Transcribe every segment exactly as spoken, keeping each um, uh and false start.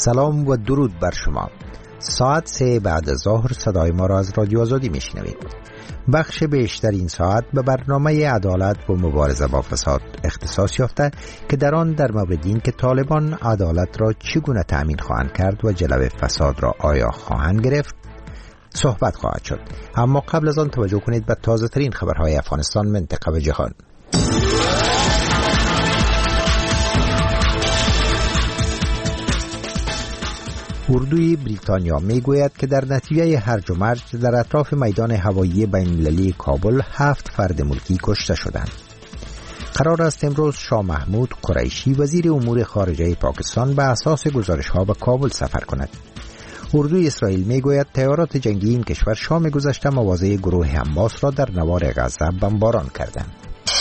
سلام و درود بر شما. ساعت سه بعد از ظهر صدای ما را از رادیو آزادی میشنوید. بخش بیشتر این ساعت به برنامه عدالت و مبارزه با فساد اختصاص یافته که در آن در مورد این که طالبان عدالت را چگونه تأمین خواهند کرد و جلوه فساد را آیا خواهند گرفت صحبت خواهد شد. اما قبل از آن توجه کنید به تازه ترین خبرهای افغانستان، منطقه و جهان. اردوی بریتانیا می گوید که در نتیجه هرج و مرج در اطراف میدان هوایی بین المللی کابل هفت فرد ملکی کشته شدند. قرار است امروز شاه محمود قریشی وزیر امور خارجه پاکستان به اساس گزارش ها به کابل سفر کند. اردوی اسرائیل می گوید تیارات جنگی این کشور شام گذشته مواضع گروه حماس را در نوار غزه بمباران کردند.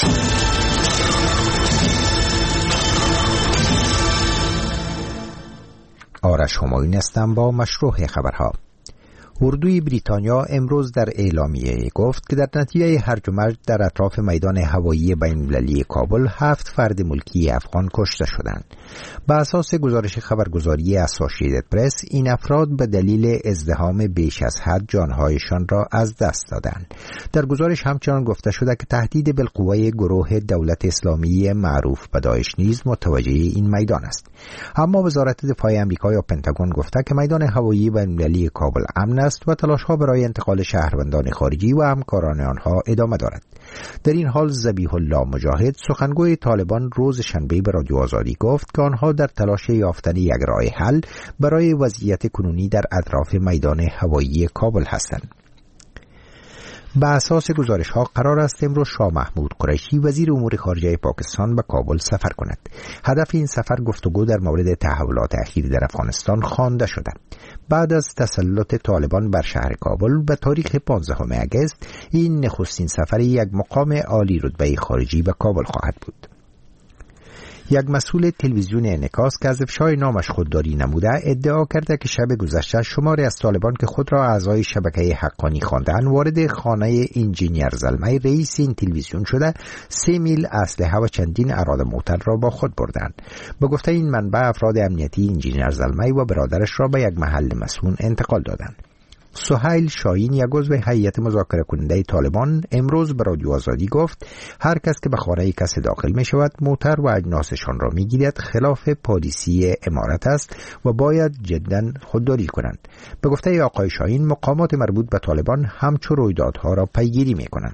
آرش همایون هستم با مشروع خبرها. اردوی بریتانیا امروز در اعلامیه گفت که در نتیجه هرج و مرج در اطراف میدان هوایی بین المللی کابل هفت فرد ملکی افغان کشته شدند. به اساس گزارش خبرگزاری اسوسییتد پرس، این افراد به دلیل ازدحام بیش از حد جانهایشان را از دست دادند. در گزارش همچنان گفته شده که تهدید بالقوه گروه دولت اسلامی معروف به داعش نیز متوجه این میدان است. اما وزارت دفاع آمریکا یا پنتاگون گفته که میدان هوایی بین المللی کابل امن است و تلاش‌ها برای انتقال شهروندان خارجی و همکاران آنها ادامه دارد. در این حال ذبیح الله مجاهد، سخنگوی طالبان، روز شنبه به رادیو آزادی گفت که آنها در تلاش یافتن یک راه حل برای وضعیت کنونی در اطراف میدان هوایی کابل هستند. به اساس گزارش ها قرار است امروز شاه محمود قریشی وزیر امور خارجه پاکستان به کابل سفر کند. هدف این سفر گفتگو در مورد تحولات اخیر در افغانستان خوانده شده. بعد از تسلط طالبان بر شهر کابل به تاریخ پانزدهم آگوست، این نخستین سفر یک مقام عالی رتبه خارجی به کابل خواهد بود. یک مسئول تلویزیون انعکاس که از افشای نامش خودداری نموده ادعا کرده که شب گذشته شماری از طالبان که خود را اعضای شبکه حقانی خواندند وارد خانه انجینیر زلمی رئیس این تلویزیون شده سه میل اسلحه و چندین اراده موتر را با خود بردند. به گفته این منبع، افراد امنیتی انجینیر زلمی و برادرش را به یک محل مسکون انتقال دادند. سهیل شاهین، یک عضو هیئت مذاکره کننده طالبان، امروز به رادیو آزادی گفت هر کس که به خانه کسی داخل می شود موتر و اجناسشان را می گیرد خلاف پالیسی امارت است و باید جداً خودداری کنند. به گفته آقای شاهین، مقامات مربوط به طالبان همچو رویدادها را پیگیری می کنند.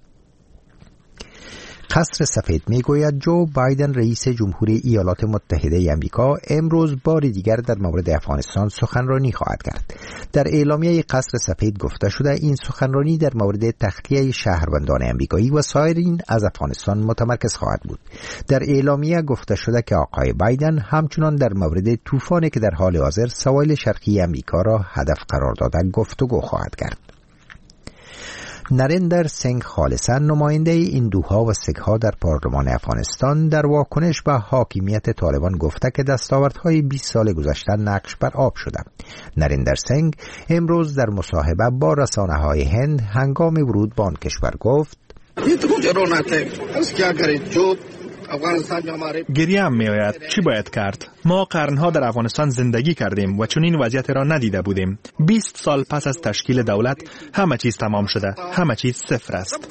قصر سفید می گوید جو بایدن رئیس جمهوری ایالات متحده آمریکا امروز بار دیگر در مورد افغانستان سخنرانی خواهد کرد. در اعلامیه قصر سفید گفته شده این سخنرانی در مورد تخلیه شهروندان آمریکایی و سایرین از افغانستان متمرکز خواهد بود. در اعلامیه گفته شده که آقای بایدن همچنان در مورد طوفانی که در حال حاضر سواحل شرقی آمریکا را هدف قرار داده گفتگو خواهد کرد. نریندر سنگ خالصا، نماینده هندوها و سیک‌ها در پارلمان افغانستان، در واکنش به حاکمیت طالبان گفته که دستاوردهای بیست سال گذشته نقش بر آب شده. نریندر سنگ امروز در مصاحبه با رسانه‌های هند هنگام ورود به آن کشور گفت گریه هم می آید. چی باید کرد؟ ما قرنها در افغانستان زندگی کردیم و چون این وضعیت را ندیده بودیم. بیست سال پس از تشکیل دولت همه چیز تمام شده. همه چیز صفر است.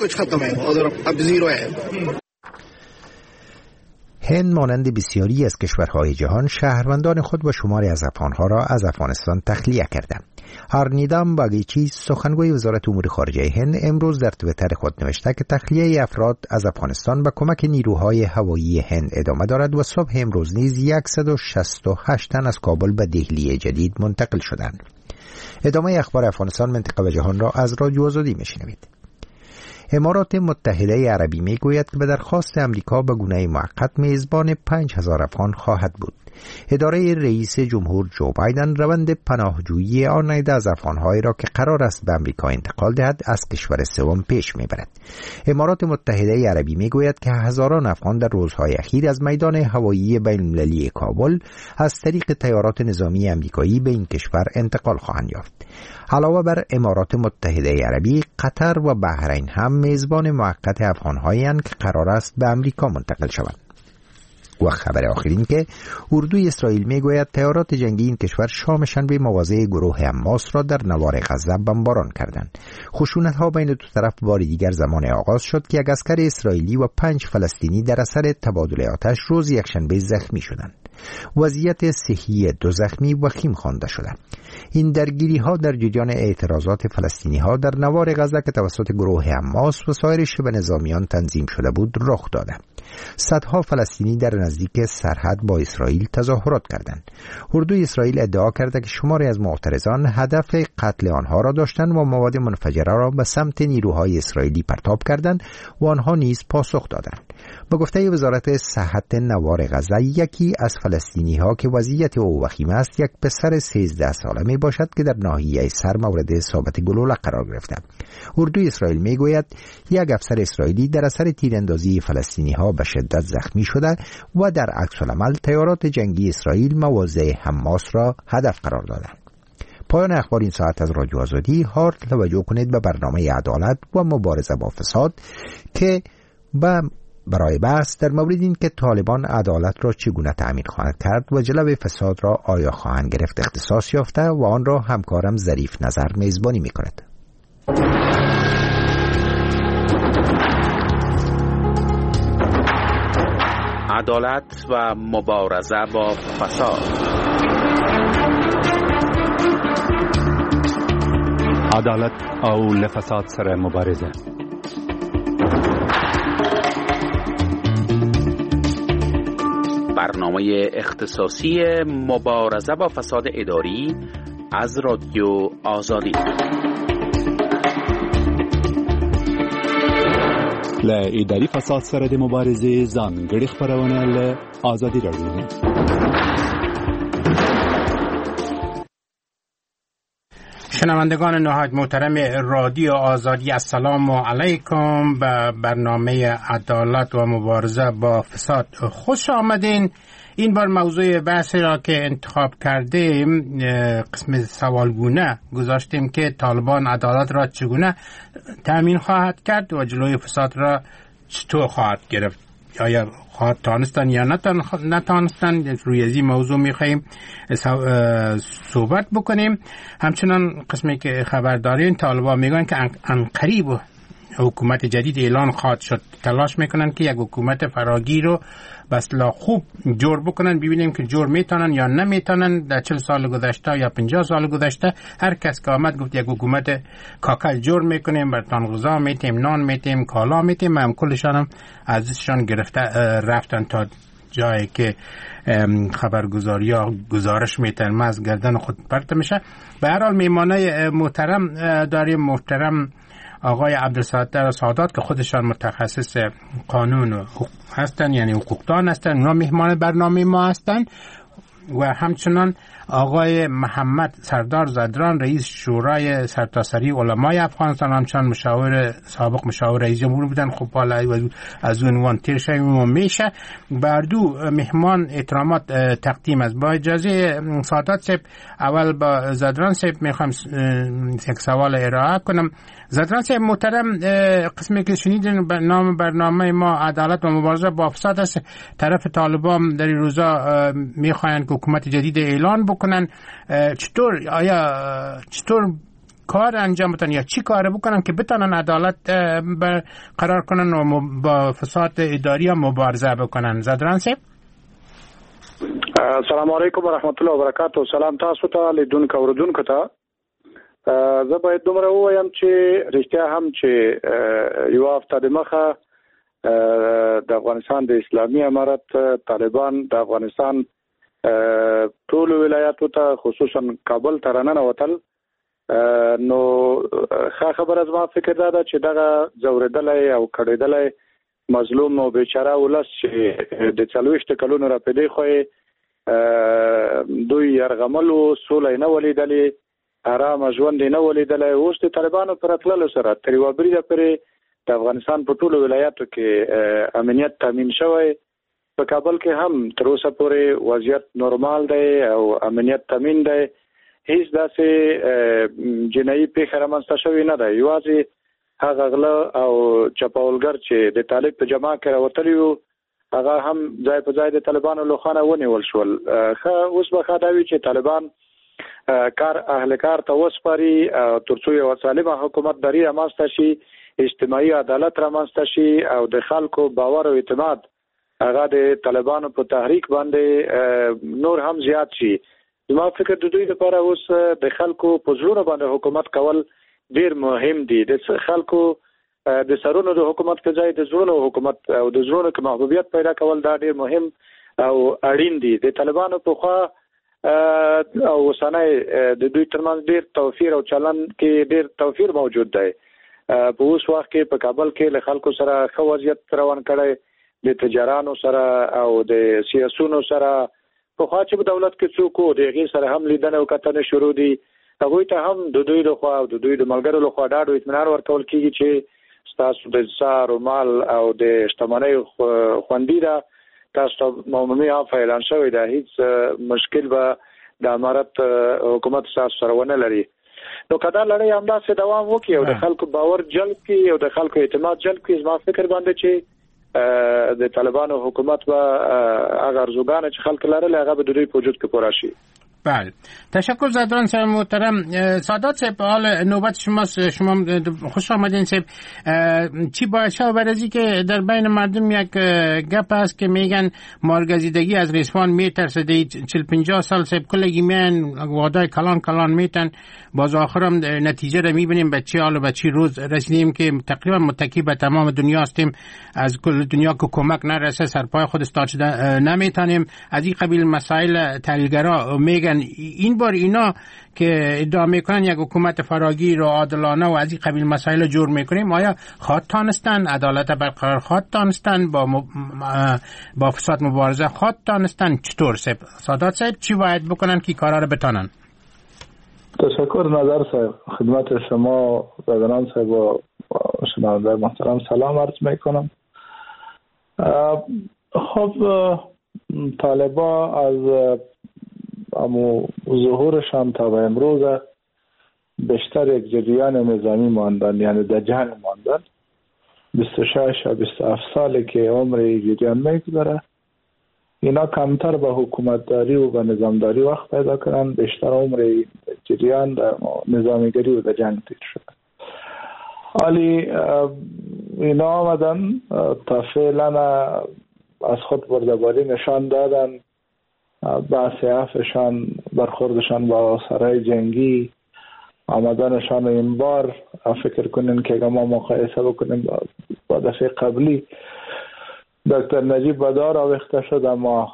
هند مانند بسیاری از کشورهای جهان شهروندان خود و شماری از افغانها را از افغانستان تخلیه کردند. هرنیدام باگیچی، سخنگوی وزارت امور خارجه هند، امروز در توییتر خود نوشته که تخلیه افراد از افغانستان به کمک نیروهای هوایی هند ادامه دارد و صبح امروز نیز صد و شصت و هشت تن از کابل به دهلی جدید منتقل شدند. ادامه اخبار افغانستان، منطقه و جهان را از رادیو آزادی میشنوید. امارات متحده عربی می گوید که به درخواست امریکا به گونه موقت میزبان پنج هزار افغان خواهد بود. اداره رئیس جمهور جو بایدن روند پناهجویی آن عده از افغان‌هایی را که قرار است به امریکا انتقال دهد از کشور سوم پیش میبرد. امارات متحده عربی میگوید که هزاران افغان در روزهای اخیر از میدان هوایی بین المللی کابل از طریق طیارات نظامی امریکایی به این کشور انتقال خواهند یافت. علاوه بر امارات متحده عربی، قطر و بحرین هم میزبان موقت افغان‌هایی اند که قرار است به امریکا منتقل شوند. و خبر آخرین که اردوی اسرائیل میگوید تیارات جنگی این کشور شام شنبه مواضع گروه حماس را در نوار غزه بمباران کردند. خشونت ها بین دو طرف بار دیگر زمان آغاز شد که یک اسکر اسرائیلی و پنج فلسطینی در اثر تبادل آتش روز یکشنبه زخمی شدند. وضعیت صحی دو زخمی وخیم خوانده شده. این درگیری ها در جریان اعتراضات فلسطینی ها در نوار غزه که توسط گروه حماس و سایر شبه نظامیان تنظیم شده بود رخ داده. صدها فلسطینی در نزدیک سرحد با اسرائیل تظاهرات کردند. اردوی اسرائیل ادعا کرده که شماری از معترضان هدف قتل آنها را داشتند و مواد منفجره را به سمت نیروهای اسرائیلی پرتاب کردند و آنها نیز پاسخ دادند. به گفته وزارت صحت نوار غزه، یکی از فلسطینی ها که وضعیت او وخیم است یک پسر سیزده ساله می باشد که در ناحیه سر مورد اصابت گلوله قرار گرفته. اردوی اسرائیل می گوید یک افسر اسرائیلی در اثر تیراندازی فلسطینی ها به شدت زخمی شده و در عکس العمل تیارات جنگی اسرائیل مواضع حماس را هدف قرار دادند. پایان اخبار این ساعت از رادیو آزادی. حال توجه کنید به برنامه عدالت و مبارزه با فساد که با برای بحث در مورد این که طالبان عدالت را چگونه تأمین خواهند کرد و جلو فساد را آیا خواهند گرفت اختصاص یافته و آن را همکارم ظریف نظر میزبانی میکند. عدالت و مبارزه با فساد. عدالت او لفساد سره مبارزه. برنامه اختصاصی مبارزه با فساد اداری از رادیو آزادی. ل اداری فساد سره د مبارزه ځانګړي خبرونه ل آزادی رادیو. شنوندگان نهایت محترم رادیو آزادی، السلام علیکم. به برنامه عدالت و مبارزه با فساد خوش آمدین. این بار موضوع بحث را که انتخاب کردیم قسم سوالگونه گذاشتیم که طالبان عدالت را چگونه تأمین خواهد کرد و جلوی فساد را چطور خواهد گرفت. آیا خواهد تانستن یا نتانستن؟ روی از این موضوع میخواییم صحبت بکنیم. همچنان قسمی که خبر دارین طالبان میگن که عنقریب حکومت جدید اعلان خواهد شد. تلاش میکنن که یک حکومت فراگیر رو به اصطلاح خوب جور بکنن. ببینیم که جور میتونن یا نمیتونن. در چهل سال گذشته یا پنجاه سال گذشته هر کس که آمد گفت یک حکومت کاکل جور میکنیم، برتان غذا میتیم، نان میتیم، کالا میتیم. هم کلشان هم ازشان گرفته رفتن تا جایی که خبرگزاری ها گزارش میتن از گردن خود پرت میشه. به هر حال میمانه محترم داریم. محترم آقای عبدالستار سادات که خودشان متخصص قانون هستن، یعنی حقوقدان هستن، اونا مهمان برنامه ما هستن. و همچنان آقای محمد سردار زدران رئیس شورای سرتاسری علمای افغانستان، همچنان مشاور سابق مشاور رئیس جمهور بودن. خب حالا از اون عنوان تیر شویم میشه. بر دو مهمان احترامات تقدیم است. با اجازه سادات صاحب اول با زدران صاحب میخوام یک سوال ارائه کنم. زدران صاحب محترم، قسمی که شنیدین نام برنامه ما عدالت و مبارزه با فساد است. طرف طالبان در این روزا میخواین که حکومت جدید اعلان بکنن. چطور آیا چطور کار انجام بدن یا چی کار بکنن که بتونن عدالت برقرار کنن و با فساد اداری هم مبارزه بکنن؟ زدران صاحب السلام علیکم و رحمت الله و برکاته. سلام تاسو ته لیدونکو اوردونکو ته. زه باید دومره ووایم چې رښتیا هم چې یو هفته دمخه د افغانستان د اسلامي امارت طالبان د افغانستان ټول ولایاتو ته خصوصا کابل ته راننوتل. نو ښه خبره زما فکر دا ده چې دغه ځورېدلی او کړېدلی مظلوم او بیچاره ولس چې د څلوېښت کلونو راپدې خو دوی یرغملو، سوله یې نه ولیدلې، آرامه ژوند یې نه ولیدلی. اوس د طالبانو په راتللو سره تر یوه بریده پورې د افغانستان په ټولو ولایاتو کې امنیت تامین شوی. په کابل کې هم تر اوسه پورې وضعیت نورمال دی او امنیت تامین دی. هیڅ داسې جنایي پیښه رامنځته شوې نه ده. یوازې هغه غله او چپاولګر چې د طالب په جماع کې راوتلي وو هغه هم ځای په ځای د طالبانو لخوا ونیول شول. خو اوس به خدای چې طالبان کار اهل کار ته وسپاري ترڅو یو سالمه حکومت داری رامنځته شي، اجتماعي عدالت رامنځته شي او د خلکو باور او اعتماد هغه د طالبانو په تحریک باندې نور هم زیات شي. زما فکر د دوی لپاره اوس د خلکو په زړونو باندې حکومت کول ډیر مهم دي. د خلکو د سرونو د حکومت په ځای د زړونو حکومت او د زړونو کې محبوبیت پیدا کول دا ډیر مهم او اړین دي. د طالبانو په خوا او وسنۍ د دوی ترمنځ ډیر توفیر او چلن کې ډیر توفیر موجود دی. په اوس وخت کې په کابل کې له خلکو سره ښه وضعیت روان کړی، د تجارانو سره او د سیاسونو سره په خوا چې په دولت کې څوک وو د هغې سره هم لیدنه او کتنه شروع دي. هغوی ته هم د دوی لخوا او د دوی د ملګرو لخوا ډاډ او اطمینان ورکول کېږي چې ستاسو د سار او مال او د شتمنۍ خوندي ده، تاسو ته عمومي عفو اعلان شوی ده، هیڅ مشکل به د امارت حکومت تاسو سره ونه لري. نو که دا لړۍ همداسې دوام وکړي او د خلکو باور جلب کړي او د خلکو اعتماد جلب کړي، زما فکر باندې چې د طالبانو حکومت به هغه ارزوګانې چې خلک لرل هغه به د دوی په وجود کې پوره شي. بله، تشکر زادران صاحب محترم. سادات صاحب، حال نوبت شماست. شما خوش آمدین صاحب. چی باید شد بعد از اینکه در بین مردم یک گپ هست که میگن مارگزیدگی از رسوان میترسه، چل پنجاه سال صاحب کلگی میان وعده کلان کلان میتن، باز آخرم نتیجه رو میبینیم به چه حال و به چه روز رسیدیم که تقریبا متکی به تمام دنیا هستیم، از کل دنیا که کمک نرسه سرپای خود استاد نمیتونیم. از این قبیل مسائل تحلیلگرا میگن این بار اینا که ادعا میکنن یک حکومت فراگیر و عادلانه و از این قبیل مسائل جور میکنیم، آیا خواهد تانستن عدالت برقرار خواهد تانستن با م... با فساد مبارزه خواهد تانستن؟ چطور صاحب سادات صاحب چی باید بکنن که کارا رو بتانن؟ تشکر نظر صاحب. خدمت شما زادران صاحب و شنونده محترم سلام عرض میکنم. خب طالبا از اما ظهورشان تا به امروز بیشتر یک جریان نظامی ماندن، یعنی در جنگ ماندن. بیست و شش و بیست و هفت سالی که عمر جریان میگذره، اینا کمتر به حکومتداری و به نظامداری وقت پیدا کردن، بیشتر عمر جریان در نظامیگری و در جنگ تیر شده. ولی اینا آمدن تا فعلا از خود بردباری نشان دادن، بعثیافشان برخوردشان با سرای جنگی، آمدنشان این بار فکر کنین که ما مقایسه بکنیم با دفعه قبلی دکتر نجیب بدار آویخته شد، اما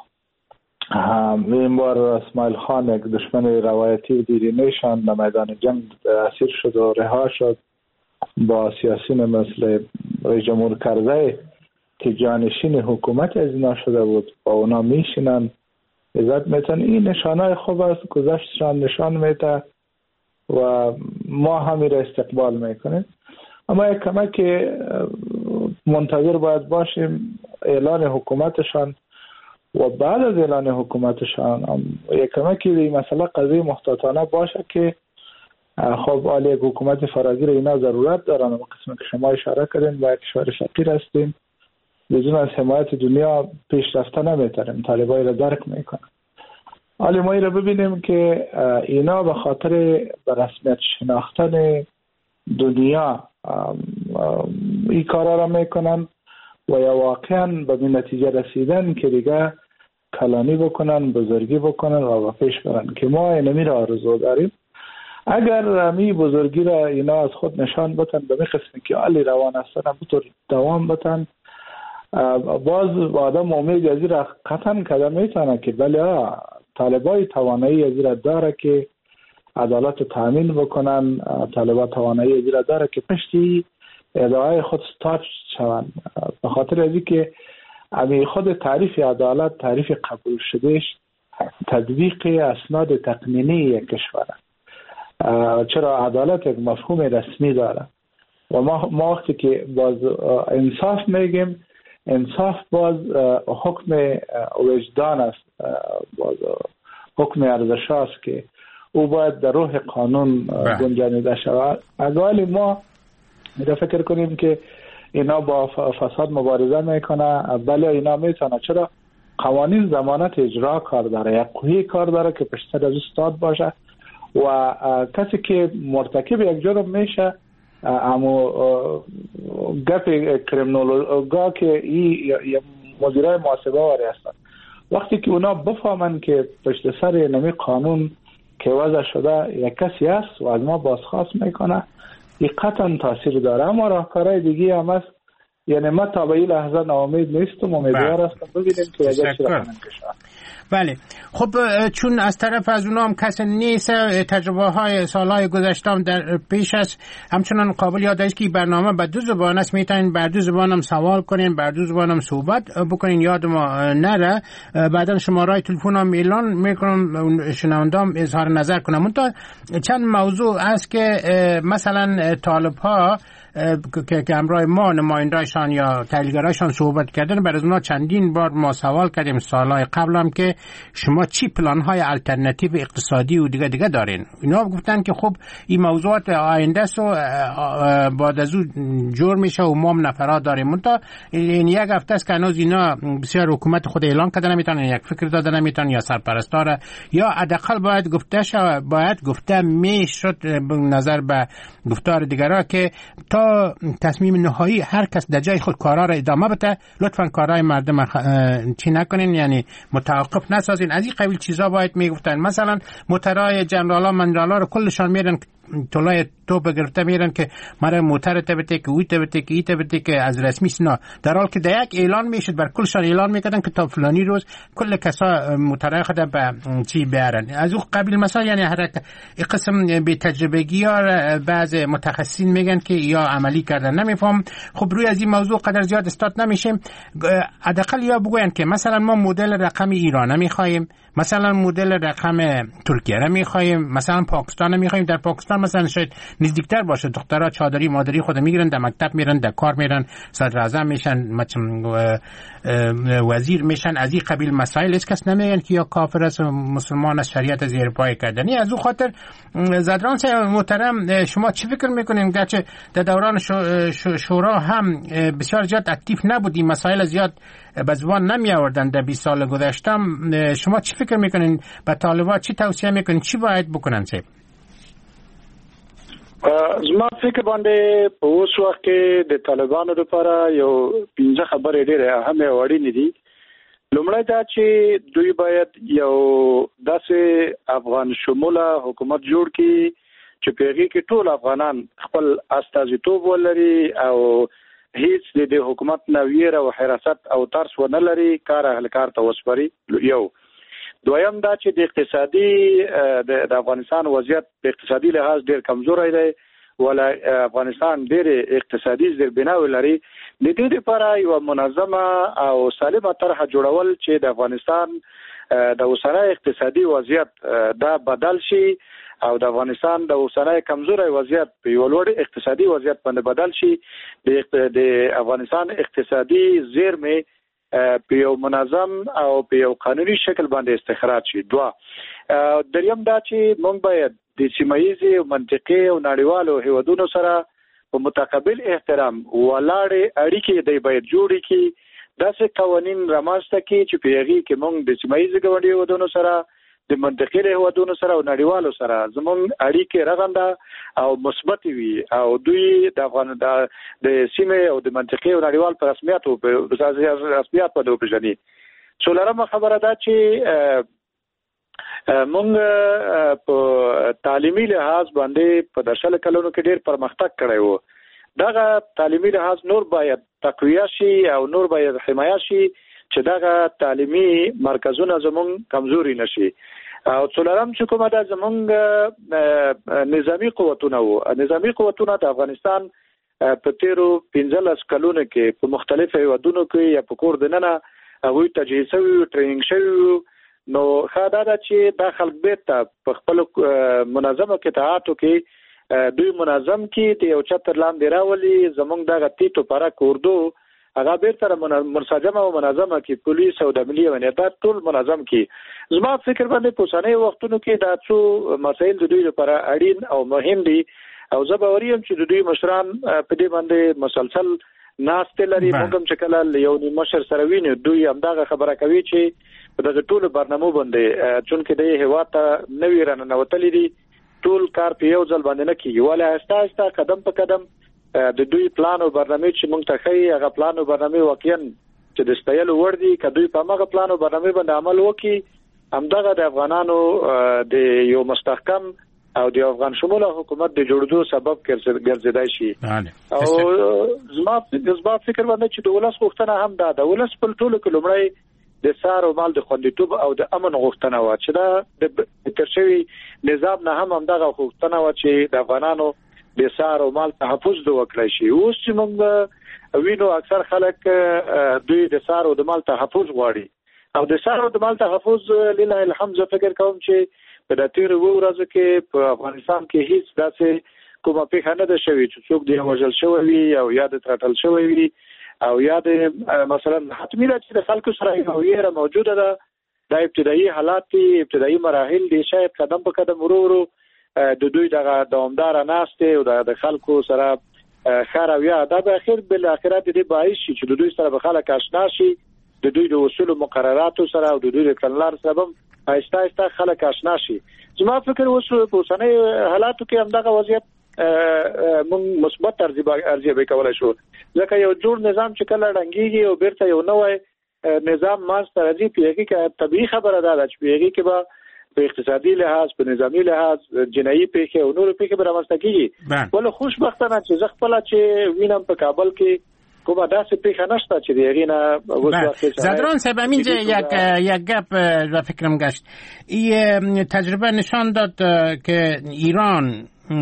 این بار اسماعیل خان یک دشمن روایتی و دیرینه‌شان در میدان جنگ اسیر شد و رها شد. با سیاسیون مثل رئیس جمهور کرزی که جانشین حکومت از اینا شده بود با اونا میشینن، عزت میتن. این نشانه خوب است، گذشتشان نشان میده و ما همین را استقبال میکنیم. اما یک کمک که منتظر باید باشیم اعلان حکومتشان و بعد از اعلان حکومتشان یک کمک که این مسئله قضیه محتاطانه باشه که خب آلی یک حکومت فراگیر اینا ضرورت دارن. و قسم که شما اشاره کردین با یک کشور فقیر هستیم، بدون از حمایت دنیا پیش رفته نمیتونیم، طالبای را درک میکنن. حالی ما را ببینیم که اینا به خاطر به رسمیت شناختن دنیا این کارا را میکنن و یا واقعا به نتیجه رسیدن که دیگه کلانی بکنن، بزرگی بکنن و پیش برن که ما اینمی را آرزو داریم. اگر می بزرگی را اینا از خود نشان بتن به می قسمی که علی روان هستن بطور دوام بتن، باز آدم امید ازی را قطعا کده میتونه که بله طالبای توانایی ازی را داره که عدالت تامین بکنن، طالبا توانایی ازی را داره که پشتی ادعای خود ستاچ شون. به خاطر ازی که امی خود تعریف عدالت تعریف قبول شدهش تطبیق اسناد تقنینی یک کشور، چرا عدالت یک مفهوم رسمی داره و ما, ما وقتی که باز انصاف میگیم، انصاف باز حکم وجدان است، باز حکم ارزش است که او باید در روح قانون گنجانیده شود. اگه ما فکر کنیم که اینا با فساد مبارزه میکنه، بله اینا میتونه. چرا؟ قوانین ضمانت اجرا کار داره، یک قوی کار داره که پشت از استاد باشه و کسی که مرتکب یک جرم میشه اما گپ کریمینولوژا که این مدیرای محاسبه واری هستن، وقتی که اونا بفهمن که پشت سر نمی قانون که وضع شده یک کسی هست و از ما بازخواست میکنه، این قطعا تاثیر داره. اما راهکارهای دیگه هم هست. یعنی ما تا به این لحظه ناامید نیستم، امیدوار هستم ببینیم که وضع چی رقم کشور. بله خب چون از طرف از اونا هم کسی نیست، تجربه های سالهای گذشته هم در پیش است، همچنان قابل یاد است که برنامه به دو زبان است، میتونین بر دو زبان هم سوال کنین، بر دو زبان هم صحبت بکنین، یاد ما نره. بعدا شماره تلفن هم اعلان میکنم، شنوندام اظهار نظر کنم. منتها چند موضوع است که مثلا طالب ها که که همراه ما نماینده‌شان یا تحلیلگرایشان صحبت کردن، برای اونا چندین بار ما سوال کردیم سالهای قبل هم که شما چی پلان‌های الटरनेटिव اقتصادی و دیگه دیگه دارین. اینا گفتن که خب این موضوعات آینده است و بعد از اون جور میشه و ما هم نفرات داریم. منتها این یک هفته است که هنوز اینا بسیار حکومت خود اعلان کردن نمیتونن، یک فکر دادن نمیتونن یا سرپرستار، یا حداقل باید گفته شد، باید گفته میشد نظر به گفتار دیگران که تا تصمیم نهایی هر کس در جای خود کارا را ادامه بده، لطفاً کارهای مردم چی نکنین، یعنی متوقف نسازین. از این قبیل چیزا باید میگفتن. مثلا موترهای جنرالا منرالا رو کلشان میرن طلای تو بگرفته میرن که مرا موتر تبته که اوی تبته که ای تبته که از رسمی سنا، در حال که در یک اعلان میشد بر کلشان اعلان میکردن که تا فلانی روز کل کسا موترهای خود به چی بیارن. از اون قبیل مثلا یعنی هر قسم به تجربگی یا بعض متخصصین میگن که یا عملی کردن نمیفهم. خب روی از این موضوع قدر زیاد استاد نمیشیم. حداقل یا بگوین که مثلا ما مدل رقم ایران میخوایم، مثلا مدل رقم ترکیه را میخوایم، مثلا پاکستان میخوایم. در پاکستان مثلا شاید نزدیکتر باشه، دخترها چادری مادری خود میگیرن، در مکتب میرن، در کار میرن، صدر اعظم میشن، وزیر میشن. از این قبیل مسائل هیچ کس نمیگن که یا کافر است مسلمان است شریعت زیر پای کردنی. از اون خاطر زدران محترم شما چی فکر میکنین؟ گرچه در دوران شورا هم بسیار زیاد اکتیو نبودیم، مسائل زیاد به زبان نمی آوردن در بیست سال گذشته، شما چی فکر میکنین؟ به طالبان چی توصیه میکنین؟ چی باید بکنن؟ سه زما فکر باندې په اوس وخت کې د طالبانو لپاره یو پنځه خبرې ډېرې اهمه او اړینې دي. لومړی دا چې دوی باید یو داسې افغان شموله حکومت جوړ کړي چې په هغې کې ټول افغانان خپل استازیتوب ولري او هیڅ د حکومت نه ویره او حراست او ترس ونه لري، کار اهل کار ته وسپاري. یو دویم دا چې د اقتصادي د افغانستان وضعیت د اقتصادي لحاظ ډېر کمزوری دی، ولا افغانستان ډېر اقتصادي زیربنا لري. د دې لپاره یو منظمه او سالمه طرحه جوړول چې د افغانستان د اوسنی اقتصادي وضعیت دا بدل شي او د افغانستان د اوسنی کمزوري وضعیت په یو لوړ اقتصادي وضعیت باندې بدل شي. د افغانستان اقتصادي زیرمې په یو منظم او په یو قانوني شکل باندې استخراج شي. دوا دریم دا چې موږ باید د سیمایي او منطقي او نړیوالو هیوادونو سره په متقابل احترام ولاړې اړیکې دی باید جوړې کړي، داسې قوانین رامنځته کړي چې په هغې کې موږ د سیمایي ګاونډي هیوادونو سره، د منطقي هیوادونو سره او نړیوالو سره زموږ اړیکې رغنده او مثبت وي او دوی د افغان د سیمې او د منطقي او نړیوال په رسمیت او په رسمیت باندې وپېژني. څلورمه خبره ده چې موږ په تعلیمي لحاظ باندې په د شل کلونو کې ډېر پرمختګ کړی و. دغه تعلیمي لحاظ نور باید تقویه شي او نور باید حمایه شي چې دغه تعلیمي مرکزونه زموږ کمزوري نشي. او څلورم چې کومه ده زموږ نظامی قوتونه وو. نظامی قوتونه د افغانستان په تیرو پنځلس کلونو کې په مختلفو هیوادونو کې یا په کور دننه هغوی تجهیز شوي، ټریننګ شوي. نو ښه دا ده چې دا خلک بیرته په خپلو منظمو قطاعاتو کې دوی منظم کې د یو چتر لاندې راولي. زموږ دغه تیتو پرک اردو هغه بیرته منسجمه او منظمه کې پولیس او د ملي امنیت ټول منظم کې. زما فکر باندې په اوسنیو وختونو کې دا څو مسایل د دوی لپاره اړین او مهم دي او زه باوري یم چې د دوی مشران په دې باندې مسلسل ناست لري موږ چې کله یو مشر سره ویني دوی همدغه خبره کوي چې په دغه ټولو برنامو باندې چونکه د هیوا ته نوی راننوتلې دي ټول کار په یو ځل باندې نه کیږي ولې آسته آسته قدم په قدم د دوی پلان او برنامه چې موږ ته خي هغه پلان او برنامه واقعا چې د ستایلو ور دي کدوې په هغه پلان او برنامه باندې عمل وکړي همدغه د افغانانو د یو مستحکم او د افغان شموله حکومت د جوړېدو سبب ګرځیدای شي او زما زما فکر باندې چې د ولس غوښتنه هم ده د ولس په ټولو کې لومړی د سار او مال د خوندیتوب او د امن غوښتنه و چې دا د ترشوي نظام نه هم همدغه غوښتنه و چې د افغانانو د سار او مال تحفظ د وکړای شي اوس چې موږ وینو اکثر خلک دوی د سار او د مال تحفظ غواړي او د سار او د مال تحفظ لله الحمد فکر کوم چې په د تیر ورځو کې په افغانستان کې هیڅ داسې کومه پیښه نه ده شوې چې څوک د وژل شوی وي او یا د ترټل شوی وي او یا د مثلا حتمی ده چې د خلکو سره یو ویره موجوده ده د ابتدایي حالات دي ابتدایي مراحل دي شاید قدم په قدم ورو ورو د دوی دغه دوامدار ناسته او د خلکو سره خیر او یا د اخر بل اخرات دي باعث شي چې د دوی سره به خلک آشنا شي د دوی د اصول او مقرراتو سره او د دوی د کلنار سره هم آهسته آهسته خلک آشنا شي زما فکر اوس په اوسنۍ حالاتو کې همدغه وضعیت موږ مثبت ارزیابي کولای شو ځکه یو جوړ نظام چې کله ډنګيږي او بیرته یو نوې نظام ماست راځي پیږي کې طبيعي خبره ده چې پیږي کې به په اقتصادي لحاظ په نظامی لحاظ جنایي پیښه او نور پیښه به رامنځته کیږي ول خوشبختانه چې زغپلا چې وینم په کابل کې کومه داسې پیښه نشته چې دیغینه وسوخه زدران صاحب اینجا یک یک گپ و فکرم گشت این تجربه نشان داد که ایران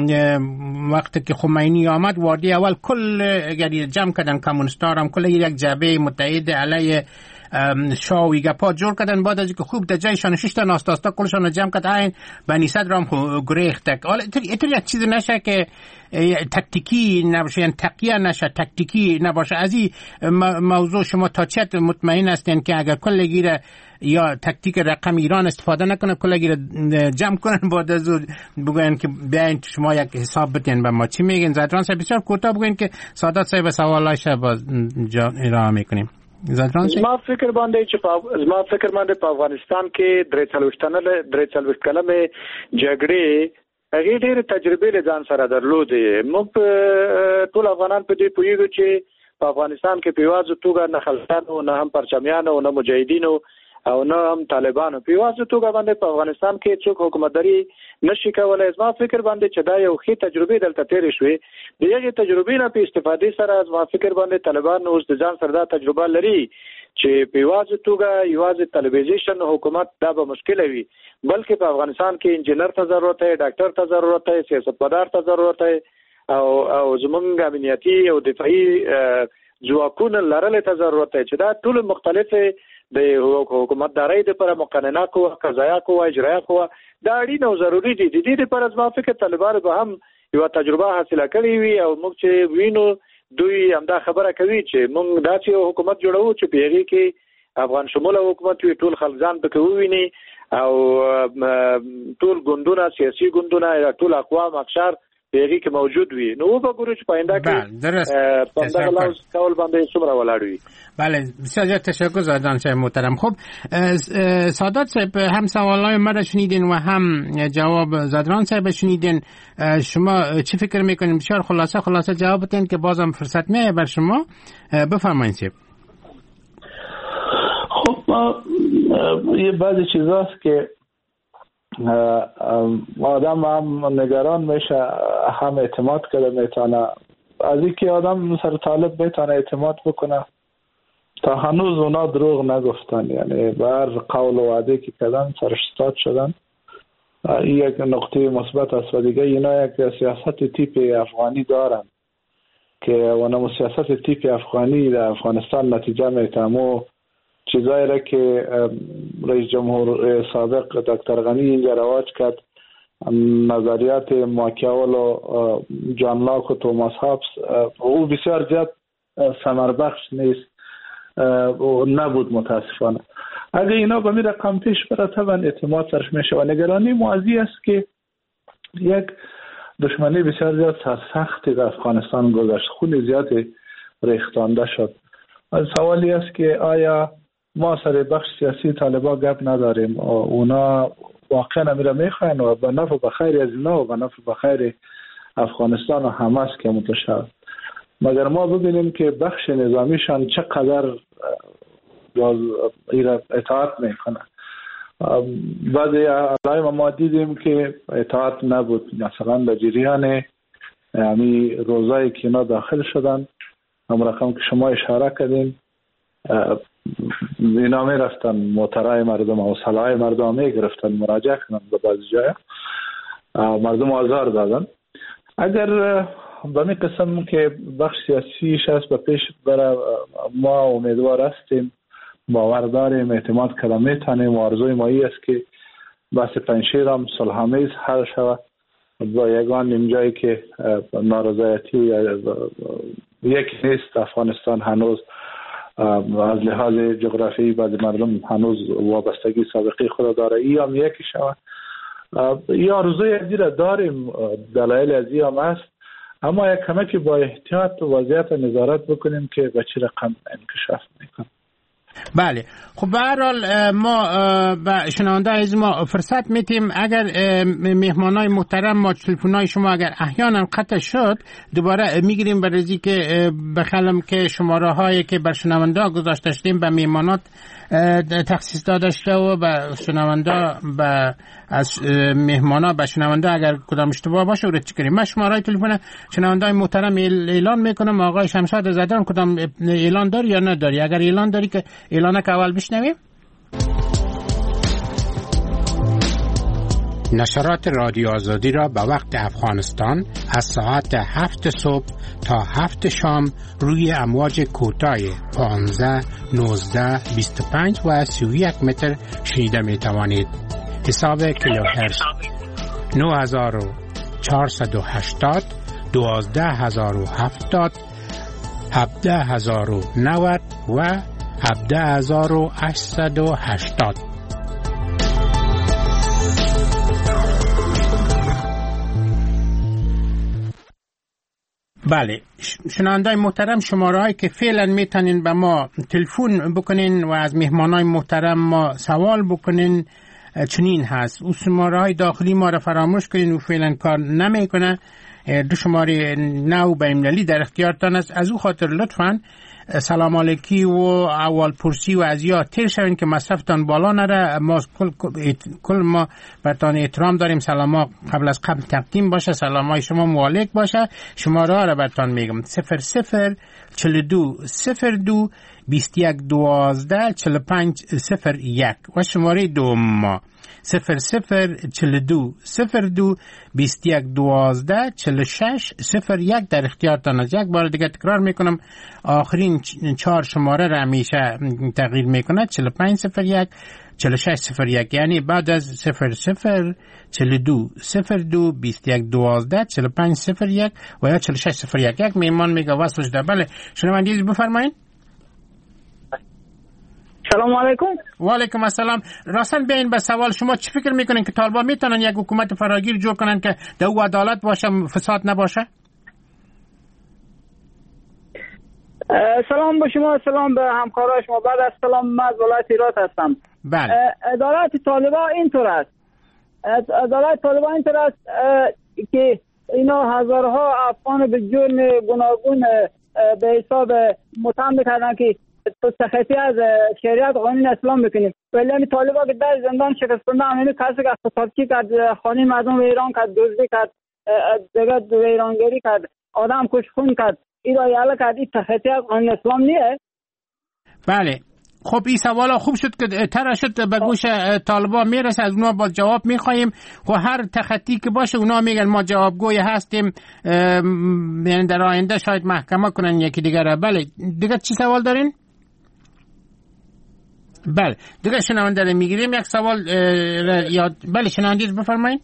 وقتی که خمینی آمد وادی اول کل یعنی جمع کردن کمونیست‌ها هم کل یک جبهه متحد علیه شاه و گپا جور کردن بعد از که خوب در جایشان شش تا ناستاستا کلشان جمع کرد این بنی صدر هم گریختک حالا اینطور یک چیز نشه که تکتیکی نباشه یعنی تقیه نشه تکتیکی نباشه از این موضوع شما تا چت مطمئن هستین که اگر کل گیره یا تکتیک رقم ایران استفاده نکنه کل گیره جمع کنن بعد از بگوین که بیاین شما یک حساب بتین به ما چی میگین زدران صاحب بسیار کوتاه بگوین که سادات صاحب سوالایش باز ارائه میکنیم زما فکر باندې چې په زما فکر باندې په افغانستان کې درې څلوېښتنه درې څلوېښت کلمه جګړې هغه ډېر تجربه له ځان سره درلودې موږ ټول افغانان په دې پوهیږو چې په افغانستان کې په یوازې توګه نه خلکانو نه هم پرچمیانو نه مجاهدینو او نه هم طالبانو په یوازې توګه باندې په افغانستان کې څوک حکومتداري نشي کولای زما فکر باندې چې دا یو ښه تجربه دلته تیر شوې د یوې تجربې نه په استفادې سره زما فکر باندې طالبان اوس د ځان سره دا تجربه لري چې په یوازې توګه یوازې طالبیزیشن حکومت دا به مشکل وي بلکې په افغانستان کې انجینر ته ضرورت دی ډاکټر ته ضرورت دی سیاستمدار ته ضرورت دی او او زمونږ امنیتي او دفاعي ځواکونه لرل ته ضرورت دی چې دا ټول مختلفه د حکومتدارۍ لپاره مقننه قوه قضایه قوه اجرایه قوه دا اړین او ضروری دي د دې لپاره زما فکر طالبان به هم یو تجربه حاصله کړې وي او موږ چې وینو دوی همدا خبره کوي چې موږ داسې حکومت جوړو چې په هغه کې افغان شموله حکومت وي ټول خلک پکې وویني او ټول ګوندونه سیاسي ګوندونه ټول اقوام اقشار پیری کې موجود وي نو به ګورو چې پاینده کې په دغه لحاظ کول باندې څومره ولاړ وي بله بسیار زیاد تشکر زدران صاحب محترم خب سادات صاحب هم سوالای ما را شنیدین و هم جواب زدران صاحب شنیدین شما چی فکر میکنین بسیار خلاصه خلاصه جواب بدین که بازم فرصت میه بر شما بفرمایید صاحب خب یه بعضی چیزاست که آدم هم نگران میشه هم اعتماد کرده میتونه از اینکه آدم سر طالب میتونه اعتماد بکنه تا هنوز اونا دروغ نگفتن یعنی بر قول و وعده که کردن سرش استاد شدن این یک نقطه مثبت است و دیگه اینا یک سیاست تیپ افغانی دارن که اونم سیاست تیپ افغانی در افغانستان نتیجه میتونه چیزایی را که رئیس جمهور سابق دکتر غنی اینجا رواج کرد نظریات ماکیاول و جان لاک و توماس هابس او بسیار زیاد ثمر بخش نیست و نبود متاسفانه اگه اینا به می رقم پیش بره طبعا اعتماد سرش میشه و نگرانی موازی است که یک دشمنی بسیار زیاد سختی در افغانستان گذشت خون زیادی ریختانده شد. سوالی است که آیا ما سر بخش سیاسی طالبان گپ نداریم؟ اونا واقعا میره میخواین و به نفع بخیر از اینا و به نفع بخیر افغانستان و همه است که متشابه. مگر ما ببینیم که بخش نظامیشان چقدر اطاعت میکنه. بعضی علائم ما دیدیم که اطاعت نبود. مثلا در جریان یعنی روزایی که اینا داخل شدن، هم رقم که شما اشاره کردین، اینا می رفتن موترهای مردم و سلاحهای مردم می گرفتن، مراجعه کردن به بعضی جای مردم آزار دادن. اگر به می قسم که بخش سیاسیش هست به پیش بره، ما امیدوار هستیم، باور داریم، اعتماد کردن میتونیم و آرزوی ما ای است که بحث پنجشیر هم صلح‌آمیز حل شود با یگان نیم جایی که نارضایتی یک نیست. افغانستان هنوز از لحاظ جغرافیایی بعضی مردم هنوز وابستگی سابقی خود داره، ای هم یکی شود. یا آرزوی ازی را داریم، دلایل ازی هم هست، اما یک کمکی با احتیاط و وضعیت نظارت بکنیم که به چه رقم انکشاف میکنه. بله، خب به هر حال ما به شنونده از ما فرصت میتیم، اگر مهمانای محترم ما تلفن‌های شما اگر احیانا قطع شد دوباره میگیریم برای که بخلم که شماره هایی که بر شنونده گذاشته شدیم به مهمانات تخصیص داده شده و به شنونده به از مهمانا به شنونده اگر کدام اشتباه باشه رو چک کنیم. من شماره تلفن شنونده محترم اعلان میکنم. آقای شمشاد زدن کدام اعلان داری یا نداری؟ اگر اعلان داری که اعلان که اول بشنویم. نشرات رادیو آزادی را به وقت افغانستان از ساعت هفت صبح تا هفت شام روی امواج کوتاه پانزده، نوزده، بیست و پنج و سی و یک متر شنیده می توانید. حساب کیلوهرتز نه هزار و چهارصد و هشتاد، دوازده هزار و هفتاد، هفده هزار و نود و هفده هزار و هشتصد و هشتاد. بله، شنوندای محترم، شماره‌ای که فعلا میتونین به ما تلفن بکنین و از مهمانای محترم ما سوال بکنین چنین هست. او شماره‌های داخلی ما را فراموش کنین و فعلا کار نمیکنه. دو شماره نو بین‌المللی در اختیارتان است. از او خاطر لطفاً سلام علیکی و اول پرسی و از یا تیر شوین که مصرفتان بالا نره. ما کل, کل ما برتان احترام داریم. سلام ها قبل از قبل تقدیم باشه، سلام های شما موالیک باشه. شماره ها را برتان میگم: صفر صفر چل دو صفر دو بیست یک دوازده چل پنج صفر یک و شماره دوم ما صفر صفر چل دو صفر دو بیست یک دوازده چل شش صفر یک. در اختیارتان است. یک بار دیگه تکرار میکنم، آخرین چهار شماره را همیشه تغییر میکنه: چل پنج صفر یک چل شش صفر یک، یعنی بعد از صفر صفر چل دو صفر دو بیست یک دوازده چل پنج صفر یک و یا چل شش صفر یک. یک میمان میگه وصل شده. بله شنوندگی بفرمایید. سلام علیکم. و علیکم السلام. راستن بیاین به سوال شما چی فکر میکنین که طالبان میتونن یک حکومت فراگیر جور کنن که در او عدالت باشه، فساد نباشه؟ سلام به شما، سلام به همکارای شما. بعد از سلام، من از ولایت هرات هستم. بله. عدالت طالبان اینطور است. عدالت طالبان اینطور است که اینا هزارها افغان به جرم گوناگون به حساب متهم کردن که تو سختی از شریعت قانون اسلام میکنیم، ولی همین طالبان که در زندان شکستنده همین کسی که خطابچی کرد، خانه مردم و ایران کرد، دزدی کرد، دیگه ویرانگری کرد، آدم کشخون کرد، این را یاله کرد، این سختی از قانون اسلام نیه؟ بله. خب این سوالا خوب شد که تر شد به گوش طالبان میرسه، از اونا با جواب میخواییم و هر تخطی که باشه اونا میگن ما جوابگوی هستیم، یعنی در آینده شاید محکمه کنن یکی دیگر را. بله دیگه چی سوال دارین؟ بله دیگه شنونده رو میگیریم. یک سوال یاد. بله شنوندید بفرمایید.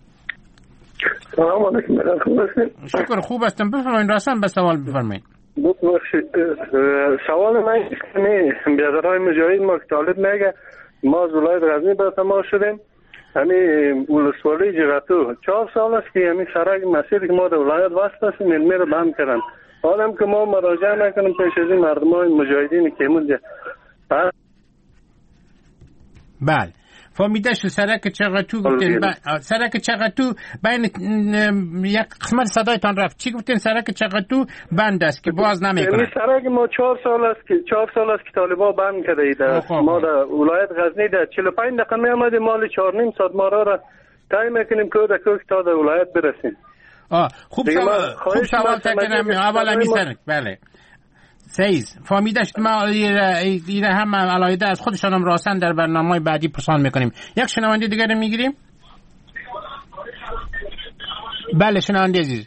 سلام علیکم. خوب هستید؟ شکر خوب هستم. بفرمایید. راستن به سوال بفرمایید. ببخشید سوال من اینه، برادرای مجاهد ما که طالب میگه ما از ولایت غزنی به تماس شدیم، همین ولسوالی جغتو چهار سال است که همین سرک مسیر که ما در ولایت واسطه است علمی رو بند کردن. حالا که ما مراجعه نکنیم پیش از این مردمان مجاهدین که مونده. بله فهمیده شد. سرک چغتو گفتین ب... سرک چغتو بین یک قسمت صدایتان رفت. چی گفتین؟ سرک چغتو بند است که باز نمیکنه. این سرک ما چهار سال است که چهار سال است که طالبان بند کرده ایده. ما در ولایت غزنی در چهل و پنج دقیقه می آمدیم مال چهار و نیم ساعت ما را طی میکنیم که در کوک تا در ولایت برسیم. آه خوب سوال خوب سوال تکنم اول می سرک. بله سیز فهمیده شد. ما ایره هم علایده از خودشان هم راسن در برنامه بعدی پرسان میکنیم. یک شنونده دیگر میگیریم. بله شنونده عزیز.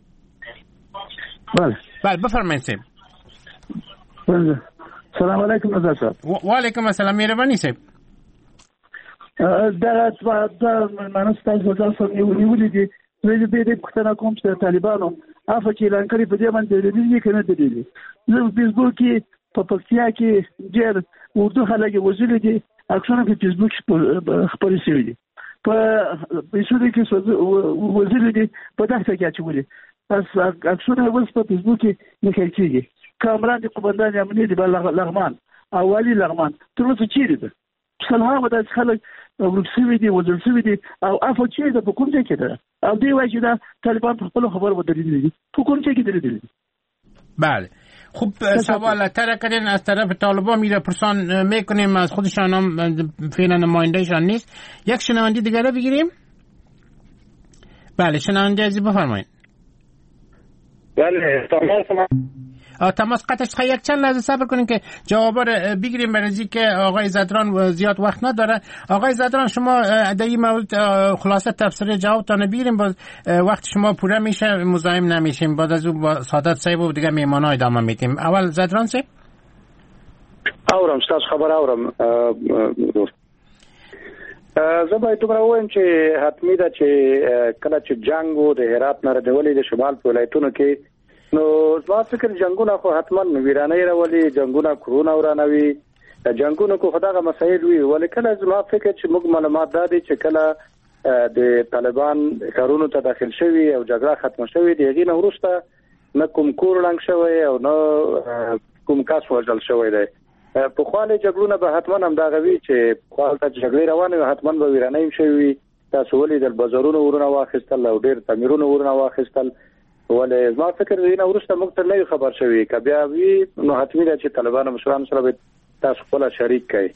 بله بله بفرمایید سیب. بله سلام علیکم نظر صاحب. و علیکم السلام مهربانی سیب. در در من استاد وزارت نیولی دی ویل بیره پختنه کوم چې طالبانو افا کې اعلان کړی په دې باندې دلیل کنه دلیل زه فیسبوک کې په پکتیا کې ډېر اردو خلک وزل دي اکثره په فیسبوک خبرې شوي دي په فیسبوک کې وزل دي په دغه کې اچولي اس اکثره وز په فیسبوک کې نه کېږي کامران دي قومندان امنیت دی لغمان اولی لغمان تر څو چیرې ده څلها ودا خلک ورسوي دي وزل سوي دي او افا چې ده په کوم ځای کې ده او دی وایي دا طالبان په خپل خبر ودرېدلي دي په کوم ځای کې درېدلي دي. بله خوب سوال تر کردن از طرف طالبان میره پرسان میکنیم از خودشان هم فعلا نمایندهشان نیست. یک شنونده دیگر رو بگیریم. بله شنونده عزیز بفرمایید. بله تماس تماس قطعش خواهی یک چند لحظه صبر کنیم که جوابا رو بگیریم برای که آقای زدران زیاد وقت نداره. آقای زدران شما در این مورد خلاصه تفسیر جوابتان بگیریم باز وقت شما پوره میشه مزاحم نمیشیم بعد از اون با سعادت صاحب و دیگه میهمانا ادامه میدیم. اول زدران صاحب. اورم ستاسو خبر اورم زه باید دومره ووایم چې حتمي ده چې کله چې جنګ و د هرات نه ردولې د شمال په ولایتونو کې نو زما فکر جنگونه خو حتما ویرانه راولي جنگونه کورونه ورانوي جنگونه کو خدای مسایل وی ولې کله زما فکر چې موږ معلومات دادي چې کله د طالبان کارونو ته داخل شوي او جګړه ختم شوي دی هغه نه ورسته نه کوم کور لنګ شوی او نه کوم کس وژل شوی دی په خاله جګړونه به حتما هم دا غوي چې خپل ته جګړه روانه حتما به ویرانه هم شوی تاسو ولې د بازارونو ورونه واخیستل او ډیر تعمیرونو ورونه واخیستل ولې ما فکر دی نه ورسته موږ ته نه خبر شوی ک بیا وی نو حتمی ده چې طالبان مشران سره به تاسو خپل شریک کړي.